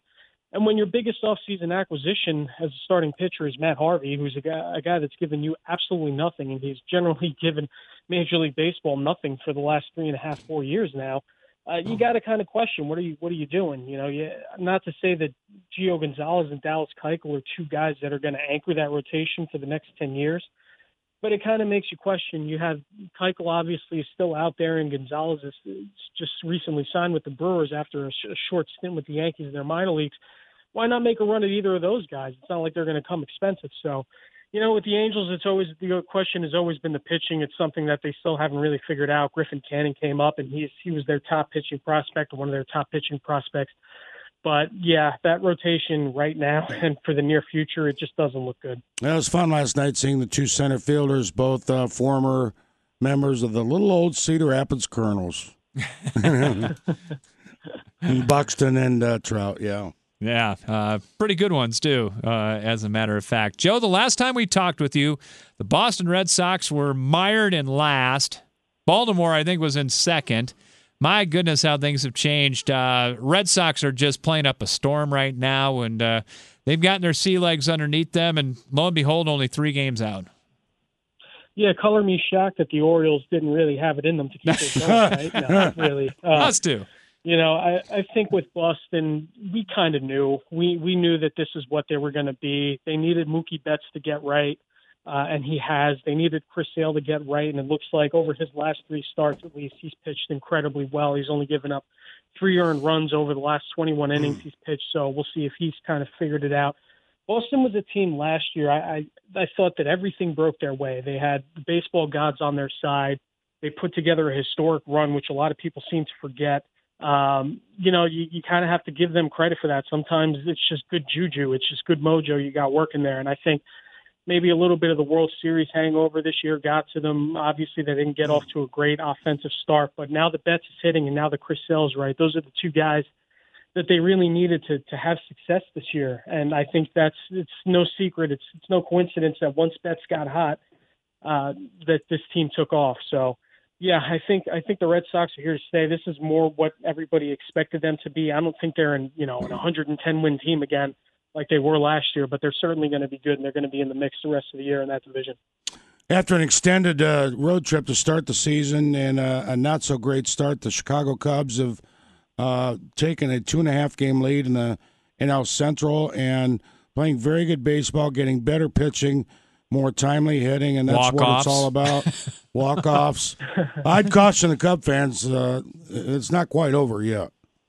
T: And when your biggest offseason acquisition as a starting pitcher is Matt Harvey, who's a guy, a guy that's given you absolutely nothing, and he's generally given Major League Baseball nothing for the last three and a half, four years now, uh, you got to kind of question, what are you what are you doing? You know, you, not to say that Gio Gonzalez and Dallas Keuchel are two guys that are going to anchor that rotation for the next ten years, but it kind of makes you question. You have Keuchel obviously is still out there, and Gonzalez is, is just recently signed with the Brewers after a, sh- a short stint with the Yankees in their minor leagues. Why not make a run at either of those guys? It's not like they're going to come expensive. So, you know, with the Angels, it's always the question has always been the pitching. It's something that they still haven't really figured out. Griffin Canning came up, and he's he was their top pitching prospect, or one of their top pitching prospects. But yeah, that rotation right now and for the near future, it just doesn't look good.
B: It was fun last night seeing the two center fielders, both uh, former members of the little old Cedar Rapids Colonels, Buxton and uh, Trout. Yeah.
A: Yeah, uh, pretty good ones, too, uh, as a matter of fact. Joe, the last time we talked with you, the Boston Red Sox were mired in last. Baltimore, I think, was in second. My goodness, how things have changed. Uh, Red Sox are just playing up a storm right now, and uh, they've gotten their sea legs underneath them, and lo and behold, only three games out.
T: Yeah, color me shocked that the Orioles didn't really have it in them to keep it going, right? No, not really. Uh,
A: Us too.
T: You know, I, I think with Boston, we kind of knew. We we knew that this is what they were going to be. They needed Mookie Betts to get right, uh, and he has. They needed Chris Sale to get right, and it looks like over his last three starts at least, he's pitched incredibly well. He's only given up three earned runs over the last twenty-one innings he's pitched, so we'll see if he's kind of figured it out. Boston was a team last year. I, I, I thought that everything broke their way. They had the baseball gods on their side. They put together a historic run, which a lot of people seem to forget. Um, you know, you, you kind of have to give them credit for that. Sometimes it's just good juju. It's just good mojo you got working there. And I think maybe a little bit of the World Series hangover this year got to them. Obviously, they didn't get off to a great offensive start, but now the Betts is hitting and now the Chris Sale's right. Those are the two guys that they really needed to to have success this year. And I think that's, it's no secret. It's, it's no coincidence that once Betts got hot, uh, that this team took off. So, yeah, I think I think the Red Sox are here to stay. This is more what everybody expected them to be. I don't think they're in, you know, an one hundred ten win team again like they were last year, but they're certainly going to be good, and they're going to be in the mix the rest of the year in that division.
B: After an extended uh, road trip to start the season and uh, a not so great start, the Chicago Cubs have uh, taken a two and a half game lead in the N L Central and playing very good baseball, getting better pitching, more timely hitting, and that's
A: Walk-offs.
B: what it's all about. Walk-offs. I'd caution the Cub fans, uh, it's not quite over yet.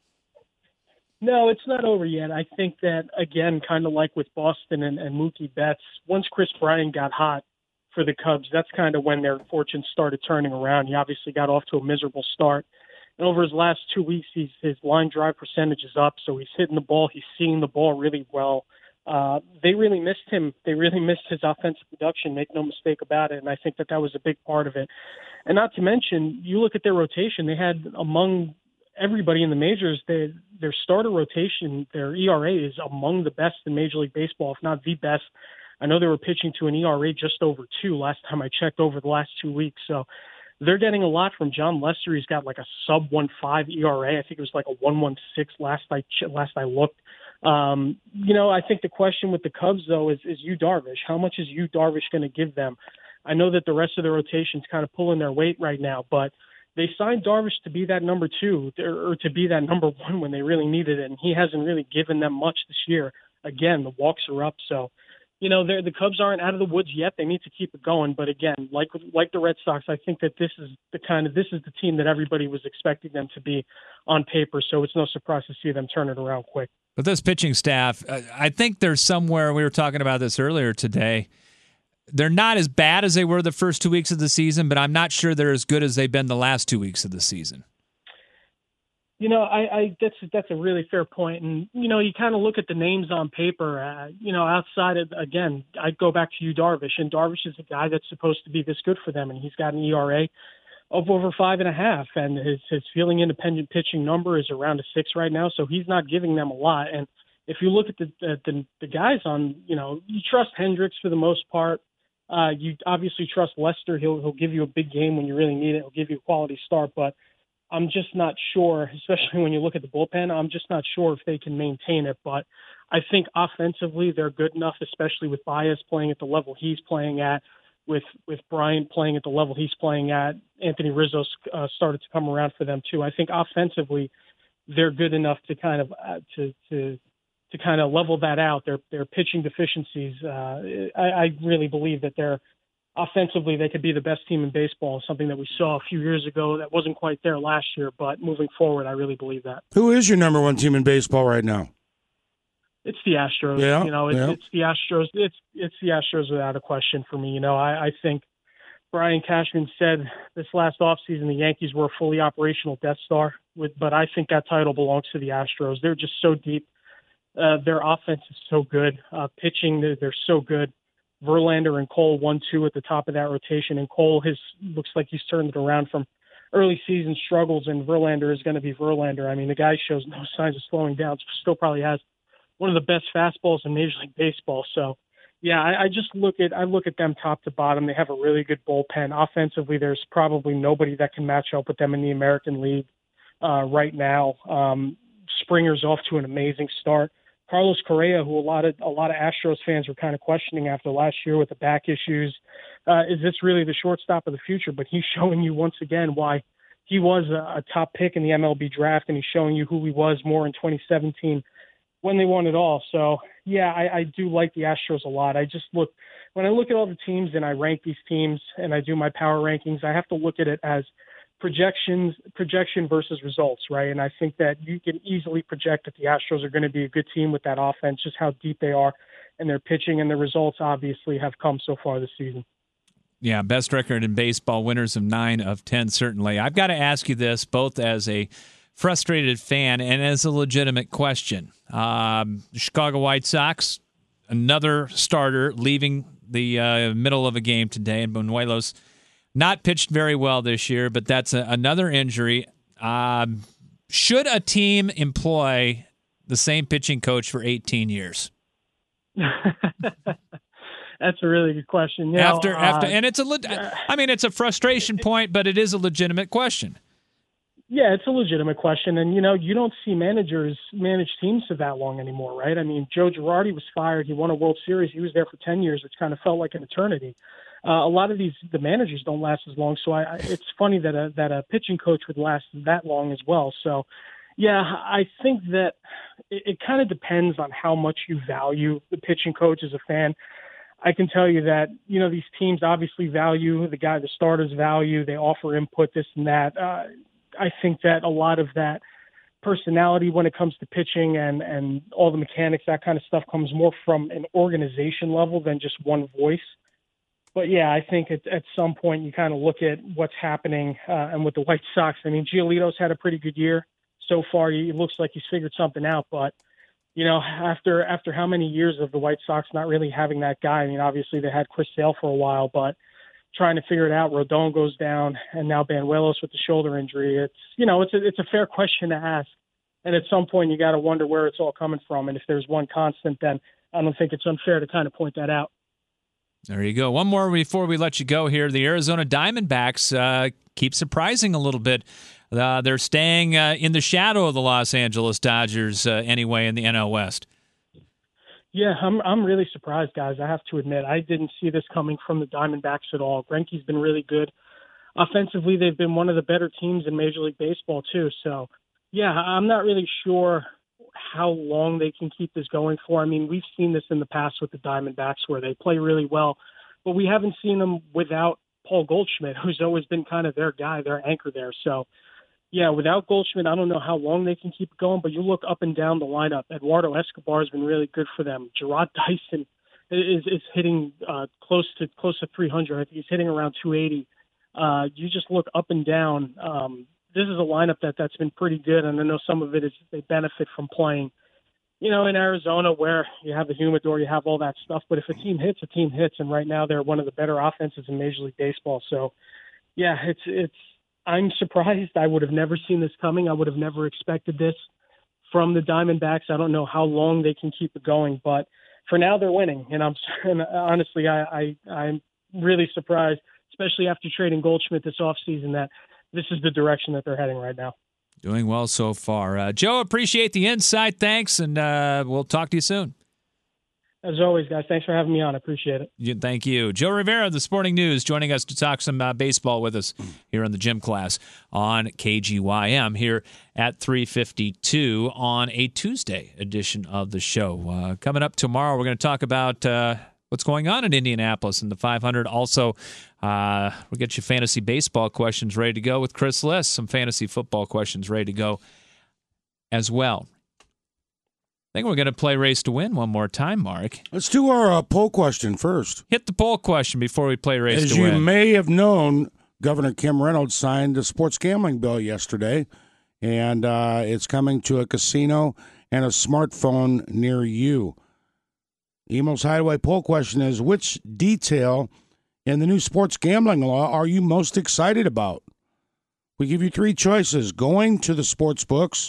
T: No, it's not over yet. I think that, again, kind of like with Boston and, and Mookie Betts, once Chris Bryant got hot for the Cubs, that's kind of when their fortunes started turning around. He obviously got off to a miserable start. And over his last two weeks, he's, his line drive percentage is up, so he's hitting the ball. He's seeing the ball really well. Uh, they really missed him. They really missed his offensive production, make no mistake about it, and I think that that was a big part of it. And not to mention, you look at their rotation, they had among everybody in the majors, they, their starter rotation, their E R A is among the best in Major League Baseball, if not the best. I know they were pitching to an E R A just over two last time I checked over the last two weeks, so they're getting a lot from John Lester. He's got like a sub one point five E R A. I think it was like a one point one six last I last I looked. Um, you know, I think the question with the Cubs, though, is, is Yu Darvish. How much is Yu Darvish going to give them? I know that the rest of the rotation's kind of pulling their weight right now, but they signed Darvish to be that number two or to be that number one when they really needed it, and he hasn't really given them much this year. Again, the walks are up, so you know the Cubs aren't out of the woods yet. They need to keep it going, but again, like like the Red Sox, I think that this is the kind of this is the team that everybody was expecting them to be on paper. So it's no surprise to see them turn it around quick.
A: But this pitching staff, I think there's somewhere, we were talking about this earlier today, they're not as bad as they were the first two weeks of the season, but I'm not sure they're as good as they've been the last two weeks of the season.
T: You know, I, I that's that's a really fair point. And, you know, you kind of look at the names on paper, uh, you know, outside of, again, I'd go back to Yu Darvish, and Darvish is a guy that's supposed to be this good for them, and he's got an E R A of over five and a half, and his his fielding independent pitching number is around a six right now, so he's not giving them a lot. And if you look at the the, the, the guys on, you know, you trust Hendricks for the most part. Uh, you obviously trust Lester. He'll he'll give you a big game when you really need it. He'll give you a quality start, but I'm just not sure, especially when you look at the bullpen, I'm just not sure if they can maintain it. But I think offensively they're good enough, especially with Baez playing at the level he's playing at, with with Bryant playing at the level he's playing at. Anthony Rizzo's uh, started to come around for them too. I think offensively they're good enough to kind of uh, to to to kind of level that out. Their their pitching deficiencies. Uh, I, I really believe that they're offensively they could be the best team in baseball. Something that we saw a few years ago that wasn't quite there last year, but moving forward, I really believe that.
B: Who is your number one team in baseball right now?
T: It's the Astros.
B: Yeah,
T: you know, it's,
B: yeah.
T: it's the Astros. It's it's the Astros without a question for me. You know, I, I think Brian Cashman said this last offseason the Yankees were a fully operational Death Star, with, but I think that title belongs to the Astros. They're just so deep. Uh, their offense is so good. Uh, pitching, they're, they're so good. Verlander and Cole one two at the top of that rotation, and Cole has looks like he's turned it around from early season struggles, and Verlander is going to be Verlander. I mean, the guy shows no signs of slowing down. Still probably has one of the best fastballs in Major League Baseball. So, yeah, I, I just look at I look at them top to bottom. They have a really good bullpen. Offensively, there's probably nobody that can match up with them in the American League uh, right now. Um, Springer's off to an amazing start. Carlos Correa, who a lot of a lot of Astros fans were kind of questioning after last year with the back issues, uh, is this really the shortstop of the future? But he's showing you once again why he was a, a top pick in the M L B draft, and he's showing you who he was more in twenty seventeen. When they won it all. So, yeah, I, I do like the Astros a lot. I just look – when I look at all the teams and I rank these teams and I do my power rankings, I have to look at it as projections, projection versus results, right? And I think that you can easily project that the Astros are going to be a good team with that offense, just how deep they are and their pitching, and the results obviously have come so far this season.
A: Yeah, best record in baseball, winners of nine of ten, certainly. I've got to ask you this, both as a – frustrated fan and as a legitimate question. Um, the Chicago White Sox, another starter leaving the uh, middle of a game today, and Banuelos not pitched very well this year, but that's a, another injury. Um, should a team employ the same pitching coach for eighteen years?
T: That's a really good question. You
A: after
T: know,
A: after,
T: uh,
A: and it's a, le- I mean, it's a frustration point, but it is a legitimate question.
T: Yeah, it's a legitimate question. And, you know, you don't see managers manage teams for that long anymore, right? I mean, Joe Girardi was fired. He won a World Series. He was there for ten years, which kind of felt like an eternity. Uh, a lot of these, the managers don't last as long. So I, I, it's funny that a, that a pitching coach would last that long as well. So, yeah, I think that it, it kind of depends on how much you value the pitching coach as a fan. I can tell you that, you know, these teams obviously value the guy, the starters value, they offer input, this and that. Uh, I think that a lot of that personality when it comes to pitching and, and all the mechanics, that kind of stuff comes more from an organization level than just one voice. But, yeah, I think at, at some point you kind of look at what's happening uh, and with the White Sox. I mean, Giolito's had a pretty good year so far. It looks like he's figured something out. But, you know, after after how many years of the White Sox not really having that guy, I mean, obviously they had Chris Sale for a while, but trying to figure it out. Rodon goes down, and now Banuelos with the shoulder injury. It's, you know, it's a, it's a fair question to ask. And at some point, you got to wonder where it's all coming from. And if there's one constant, then I don't think it's unfair to kind of point that out.
A: There you go. One more before we let you go here. The Arizona Diamondbacks uh, keep surprising a little bit. Uh, they're staying uh, in the shadow of the Los Angeles Dodgers uh, anyway in the N L West.
T: Yeah, I'm I'm really surprised, guys. I have to admit, I didn't see this coming from the Diamondbacks at all. Greinke's been really good. Offensively, they've been one of the better teams in Major League Baseball, too. So, yeah, I'm not really sure how long they can keep this going for. I mean, we've seen this in the past with the Diamondbacks where they play really well, but we haven't seen them without Paul Goldschmidt, who's always been kind of their guy, their anchor there. So, yeah, without Goldschmidt, I don't know how long they can keep it going, but you look up and down the lineup. Eduardo Escobar has been really good for them. Gerard Dyson is is hitting uh, close to close to three hundred. I think he's hitting around two eighty. Uh, you just look up and down. Um, this is a lineup that, that's been pretty good, and I know some of it is they benefit from playing, you know, in Arizona where you have the humidor, you have all that stuff. But if a team hits, a team hits, and right now they're one of the better offenses in Major League Baseball. So, yeah, it's it's. I'm surprised. I would have never seen this coming. I would have never expected this from the Diamondbacks. I don't know how long they can keep it going, but for now they're winning. And I'm and honestly, I, I I'm really surprised, especially after trading Goldschmidt this offseason, that this is the direction that they're heading right now.
A: Doing well so far. Uh, Joe, appreciate the insight. Thanks, and uh, we'll talk to you soon.
T: As always, guys, thanks for having me on. I appreciate it.
A: Yeah, thank you. Joe Rivera of the Sporting News joining us to talk some uh, baseball with us here in the gym class on K G Y M here at three fifty-two on a Tuesday edition of the show. Uh, coming up tomorrow, we're going to talk about uh, what's going on in Indianapolis in the five hundred. Also, uh, we'll get you fantasy baseball questions ready to go with Chris Liss, some fantasy football questions ready to go as well. I think we're going to play Race to Win one more time, Mark.
B: Let's do our uh, poll question first.
A: Hit the poll question before we play Race
B: As
A: to Win.
B: As you may have known, Governor Kim Reynolds signed a sports gambling bill yesterday, and uh, it's coming to a casino and a smartphone near you. Emo's Hideaway poll question is, which detail in the new sports gambling law are you most excited about? We give you three choices: going to the sports books,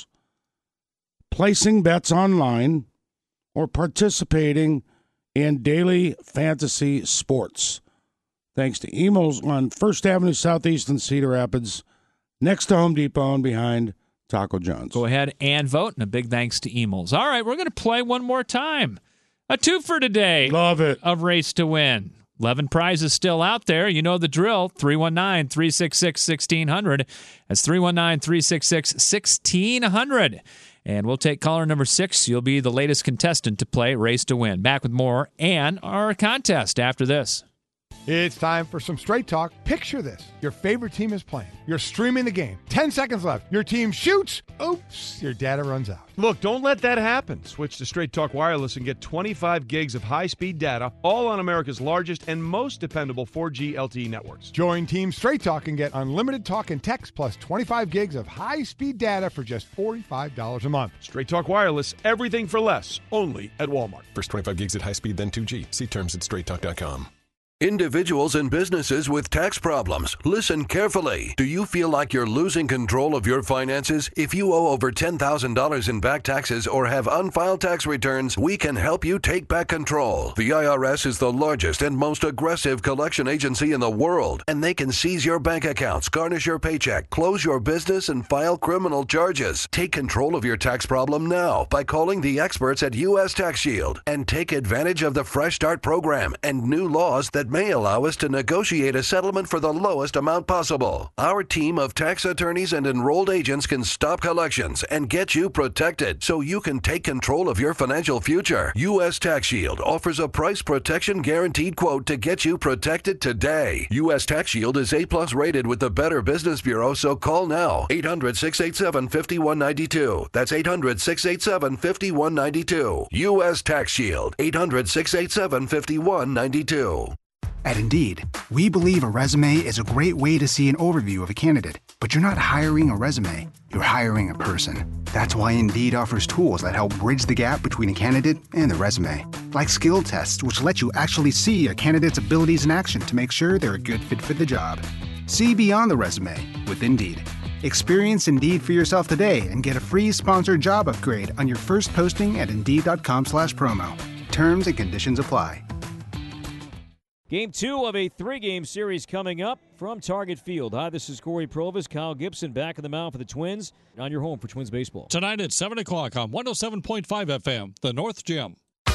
B: placing bets online, or participating in daily fantasy sports. Thanks to Emo's on First Avenue Southeast in Cedar Rapids, next to Home Depot and behind Taco John's.
A: Go ahead and vote, and a big thanks to Emo's. All right, we're going to play one more time. A two for today.
B: Love it.
A: Of Race to Win. eleven prizes still out there. You know the drill. three one nine, three six six, one six zero zero. That's three one nine, three six six, one six zero zero. And we'll take caller number six. You'll be the latest contestant to play Race to Win. Back with more and our contest after this.
U: It's time for some straight talk. Picture this. Your favorite team is playing. You're streaming the game. Ten seconds left. Your team shoots. Oops, your data runs out.
V: Look, don't let that happen. Switch to Straight Talk Wireless and get twenty-five gigs of high-speed data, all on America's largest and most dependable four G L T E networks.
U: Join Team Straight Talk and get unlimited talk and text plus twenty-five gigs of high-speed data for just forty-five dollars a month.
V: Straight Talk Wireless, everything for less, only at Walmart.
W: First twenty-five gigs at high speed, then two G. See terms at straight talk dot com.
S: Individuals and businesses with tax problems, listen carefully. Do you feel like you're losing control of your finances? If you owe over ten thousand dollars in back taxes or have unfiled tax returns, we can help you take back control. The I R S is the largest and most aggressive collection agency in the world, and they can seize your bank accounts, garnish your paycheck, close your business, and file criminal charges. Take control of your tax problem now by calling the experts at U S Tax Shield and take advantage of the Fresh Start program and new laws that may allow us to negotiate a settlement for the lowest amount possible. Our team of tax attorneys and enrolled agents can stop collections and get you protected so you can take control of your financial future. U S Tax Shield offers a price protection guaranteed quote to get you protected today. U S Tax Shield is A plus rated with the Better Business Bureau, so call now. eight hundred, six eight seven, five one nine two. That's eight hundred, six eight seven, five one nine two. U S Tax Shield. eight hundred, six eight seven, five one nine two.
X: At Indeed, we believe a resume is a great way to see an overview of a candidate, but you're not hiring a resume, you're hiring a person. That's why Indeed offers tools that help bridge the gap between a candidate and the resume, like skill tests, which let you actually see a candidate's abilities in action to make sure they're a good fit for the job. See beyond the resume with Indeed. Experience Indeed for yourself today and get a free sponsored job upgrade on your first posting at Indeed.com slash promo. Terms and conditions apply.
Y: Game two of a three-game series coming up from Target Field. Hi, this is Corey Provis. Kyle Gibson back in the mound for the Twins on your home for Twins baseball.
L: Tonight at seven o'clock on one oh seven point five F M, the North Gym.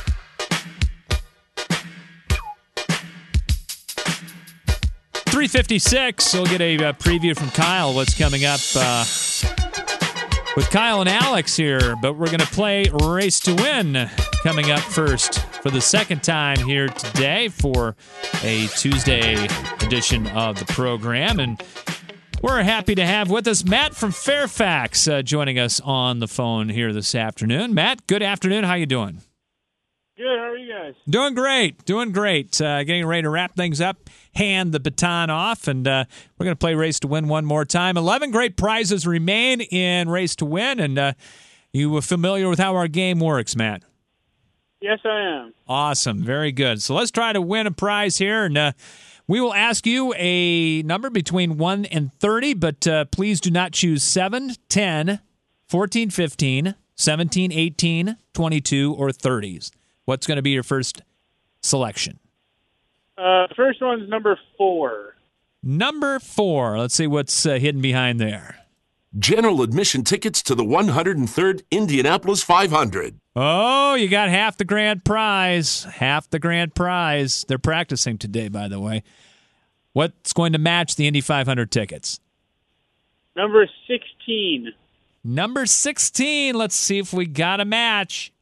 A: three fifty-six, we'll get a uh, preview from Kyle, what's coming up uh, with Kyle and Alex here. But we're going to play Race to Win coming up first for the second time here today for a Tuesday edition of the program. And we're happy to have with us Matt from Fairfax uh, joining us on the phone here this afternoon. Matt, good afternoon. How you doing?
Z: Good. How are you guys?
A: Doing great. Doing great. Uh, getting ready to wrap things up, hand the baton off, and uh, we're going to play Race to Win one more time. eleven great prizes remain in Race to Win, and uh, you were familiar with how our game works, Matt?
Z: Yes, I am.
A: Awesome. Very good. So let's try to win a prize here, and uh, we will ask you a number between one and thirty, but uh, please do not choose seven, ten, fourteen, fifteen, seventeen, eighteen, twenty-two, or thirties. What's going to be your first selection?
Z: Uh, first one's number four.
A: Number four. Let's see what's uh, hidden behind there.
D: General admission tickets to the one hundred third Indianapolis five hundred.
A: Oh, you got half the grand prize. Half the grand prize. They're practicing today, by the way. What's going to match the Indy five hundred tickets?
Z: Number sixteen.
A: Number sixteen. Let's see if we got a match.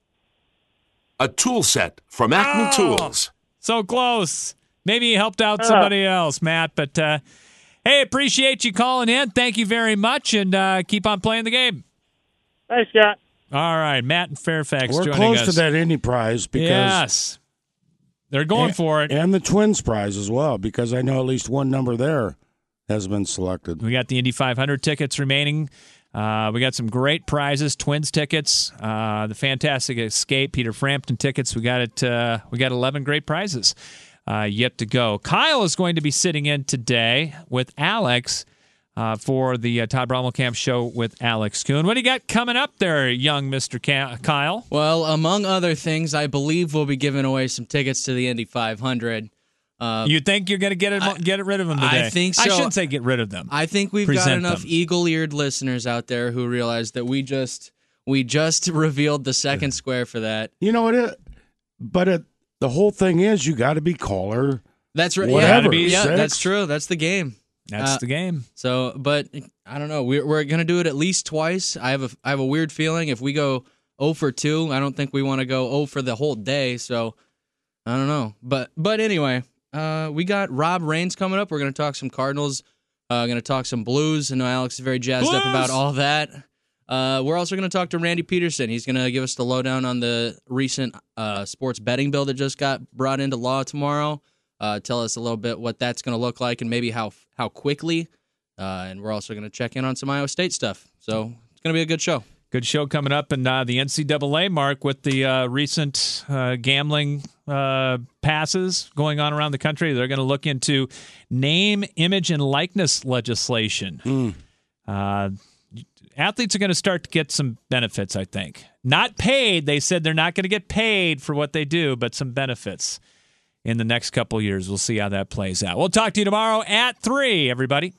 D: A tool set from Acme
A: Oh,
D: Tools.
A: So close. Maybe you helped out somebody else, Matt. But, uh, hey, appreciate you calling in. Thank you very much, and uh, keep on playing the game.
Z: Thanks, Scott.
A: All right, Matt in Fairfax
B: We're
A: joining
B: close
A: us.
B: to that Indy prize because
A: yes, they're going
B: and,
A: for it,
B: and the Twins prize as well because I know at least one number there has been selected.
A: We got the Indy five hundred tickets remaining. Uh, we got some great prizes: Twins tickets, uh, the Fantastic Escape, Peter Frampton tickets. We got it. Uh, we got eleven great prizes uh, yet to go. Kyle is going to be sitting in today with Alex. Uh, for the uh, Todd Brommelkamp show with Alex Kuhn. What do you got coming up there, young Mister Ka- Kyle?
E: Well, among other things, I believe we'll be giving away some tickets to the Indy five hundred. Uh,
A: you think you're going to get it,
E: I,
A: get rid of them today?
E: I think so.
A: I shouldn't say get rid of them.
E: I think we've
A: Present
E: got enough
A: them.
E: eagle-eared listeners out there who realize that we just we just revealed the second square for that.
B: You know what? It, but it, the whole thing is you got to be caller.
E: That's right.
B: Whatever.
E: Yeah, yeah
B: Six.
E: that's true. That's the game.
A: That's
E: Uh,
A: the game.
E: So, but I don't know. We're we're gonna do it at least twice. I have a I have a weird feeling if we go zero for two, I don't think we want to go zero for the whole day. So I don't know. But but anyway, uh, we got Rob Raines coming up. We're gonna talk some Cardinals. Uh, gonna talk some Blues. I know Alex is very jazzed
A: Blues!
E: up about all that. Uh, we're also gonna talk to Randy Peterson. He's gonna give us the lowdown on the recent uh, sports betting bill that just got brought into law tomorrow. Uh, tell us a little bit what that's going to look like and maybe how how quickly. Uh, and we're also going to check in on some Iowa State stuff. So it's going to be a good show.
A: Good show coming up in uh, the N C double A, Mark, with the uh, recent uh, gambling uh, passes going on around the country. They're going to look into name, image, and likeness legislation.
B: Mm.
A: Uh, athletes are going to start to get some benefits, I think. Not paid. They said they're not going to get paid for what they do, but some benefits in the next couple of years. We'll see how that plays out. We'll talk to you tomorrow at three, everybody.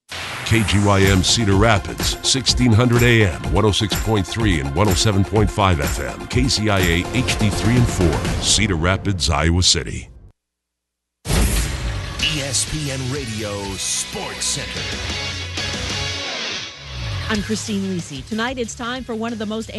D: K G Y M Cedar Rapids, sixteen hundred A M, one oh six point three and one oh seven point five F M. K C I A H D three and four, Cedar Rapids, Iowa City.
K: E S P N Radio Sports Center.
F: I'm Christine Lisi. Tonight it's time for one of the most